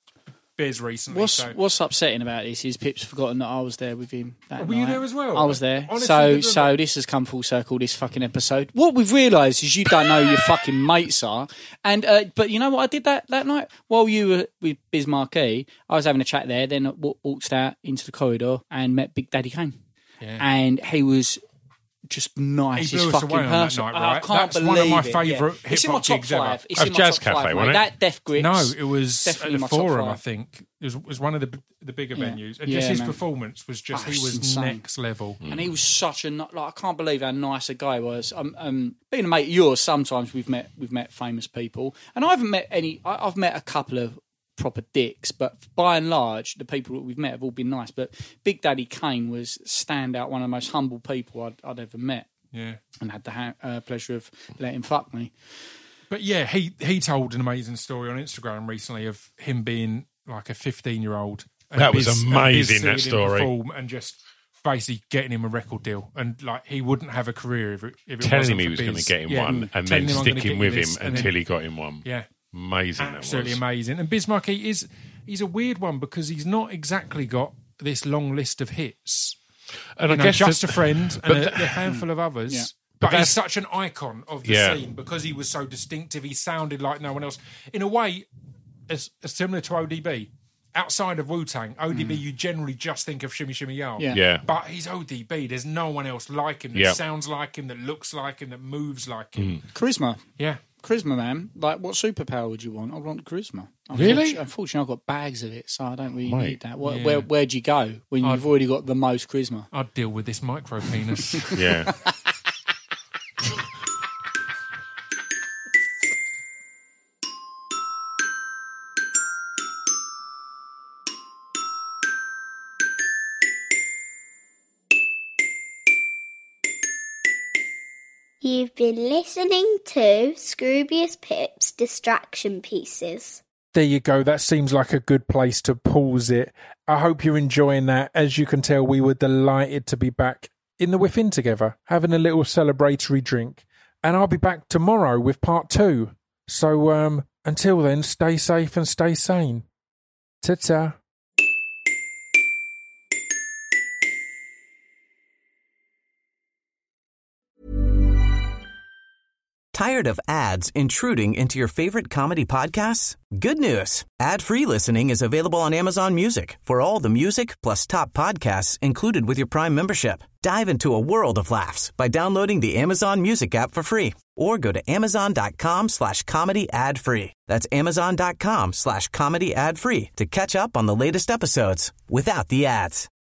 Biz recently. What's so. What's upsetting about this is Pip's forgotten that I was there with him. That Were you night. there as well? I was there. Honestly, so good so remember. this has come full circle. This fucking episode. What we've realised is you don't know who your fucking mates are. And uh, but you know what I did that that night while you were with Biz Markie. I was having a chat there. Then I wa- walked out into the corridor and met Big Daddy Kane. Yeah. And he was just nice He as blew us fucking away on that person. night, Oh, I right? can't That's one of believe my it, favourite yeah. It's in my hip-hop top gigs ever. five. It's Of in my Jazz top Cafe, five, wasn't mate. it? That Death Grips. No, it was Definitely at the my top Forum, five. I think. It was, was one of the the bigger Yeah. venues. And Yeah, just his man. performance was just, Oh, he it's was insane. next level. And he was such a ni- like I can't believe how nice a guy he was. Um, um, being a mate of yours, sometimes we've met we've met famous people, and I haven't met any. I, I've met a couple of proper dicks, but by and large, the people that we've met have all been nice. But Big Daddy Kane was standout, one of the most humble people I'd, I'd ever met, Yeah. and had the ha- uh, pleasure of letting him fuck me. But yeah, he, he told an amazing story on Instagram recently of him being like a fifteen-year-old. and That was Biz- and amazing, Biz that seeing him story. perform and just basically getting him a record deal. And like he wouldn't have a career if it, if it Telling wasn't him he for was Biz. going to get him Yeah. one and Telling then him I'm gonna sticking get with you him this, and until then- he got him one. Yeah. Amazing Absolutely that was. amazing. And Biz Markie is he's a weird one because he's not exactly got this long list of hits. And You I know, guess just that- a friend and but a, the- a handful of others. Yeah. But, But he's that's- such an icon of the Yeah. scene because he was so distinctive. He sounded like no one else. In a way, as, as similar to O D B. Outside of Wu-Tang, O D B, you generally just think of Shimmy Shimmy Yo. Yeah. Yeah. But he's O D B. There's no one else like him that Yeah. sounds like him, that looks like him, that moves like him. Charisma. Yeah. Charisma, man. Like, what superpower would you want? I want charisma. Really? Unfortunately, unfortunately, I've got bags of it, so I don't really Mate. need that. Where, Yeah. where, where'd you go when you've already got the most charisma? I'd deal with this micro penis. Yeah. You've been listening to Scroobius Pip's Distraction Pieces. There you go. That seems like a good place to pause it. I hope you're enjoying that. As you can tell, we were delighted to be back in the Within together, having a little celebratory drink. And I'll be back tomorrow with part two. So um, until then, stay safe and stay sane. Ta-ta. Tired of ads intruding into your favorite comedy podcasts? Good news. Ad-free listening is available on Amazon Music for all the music plus top podcasts included with your Prime membership. Dive into a world of laughs by downloading the Amazon Music app for free or go to amazon.com slash comedy ad free. That's amazon.com slash comedy ad free to catch up on the latest episodes without the ads.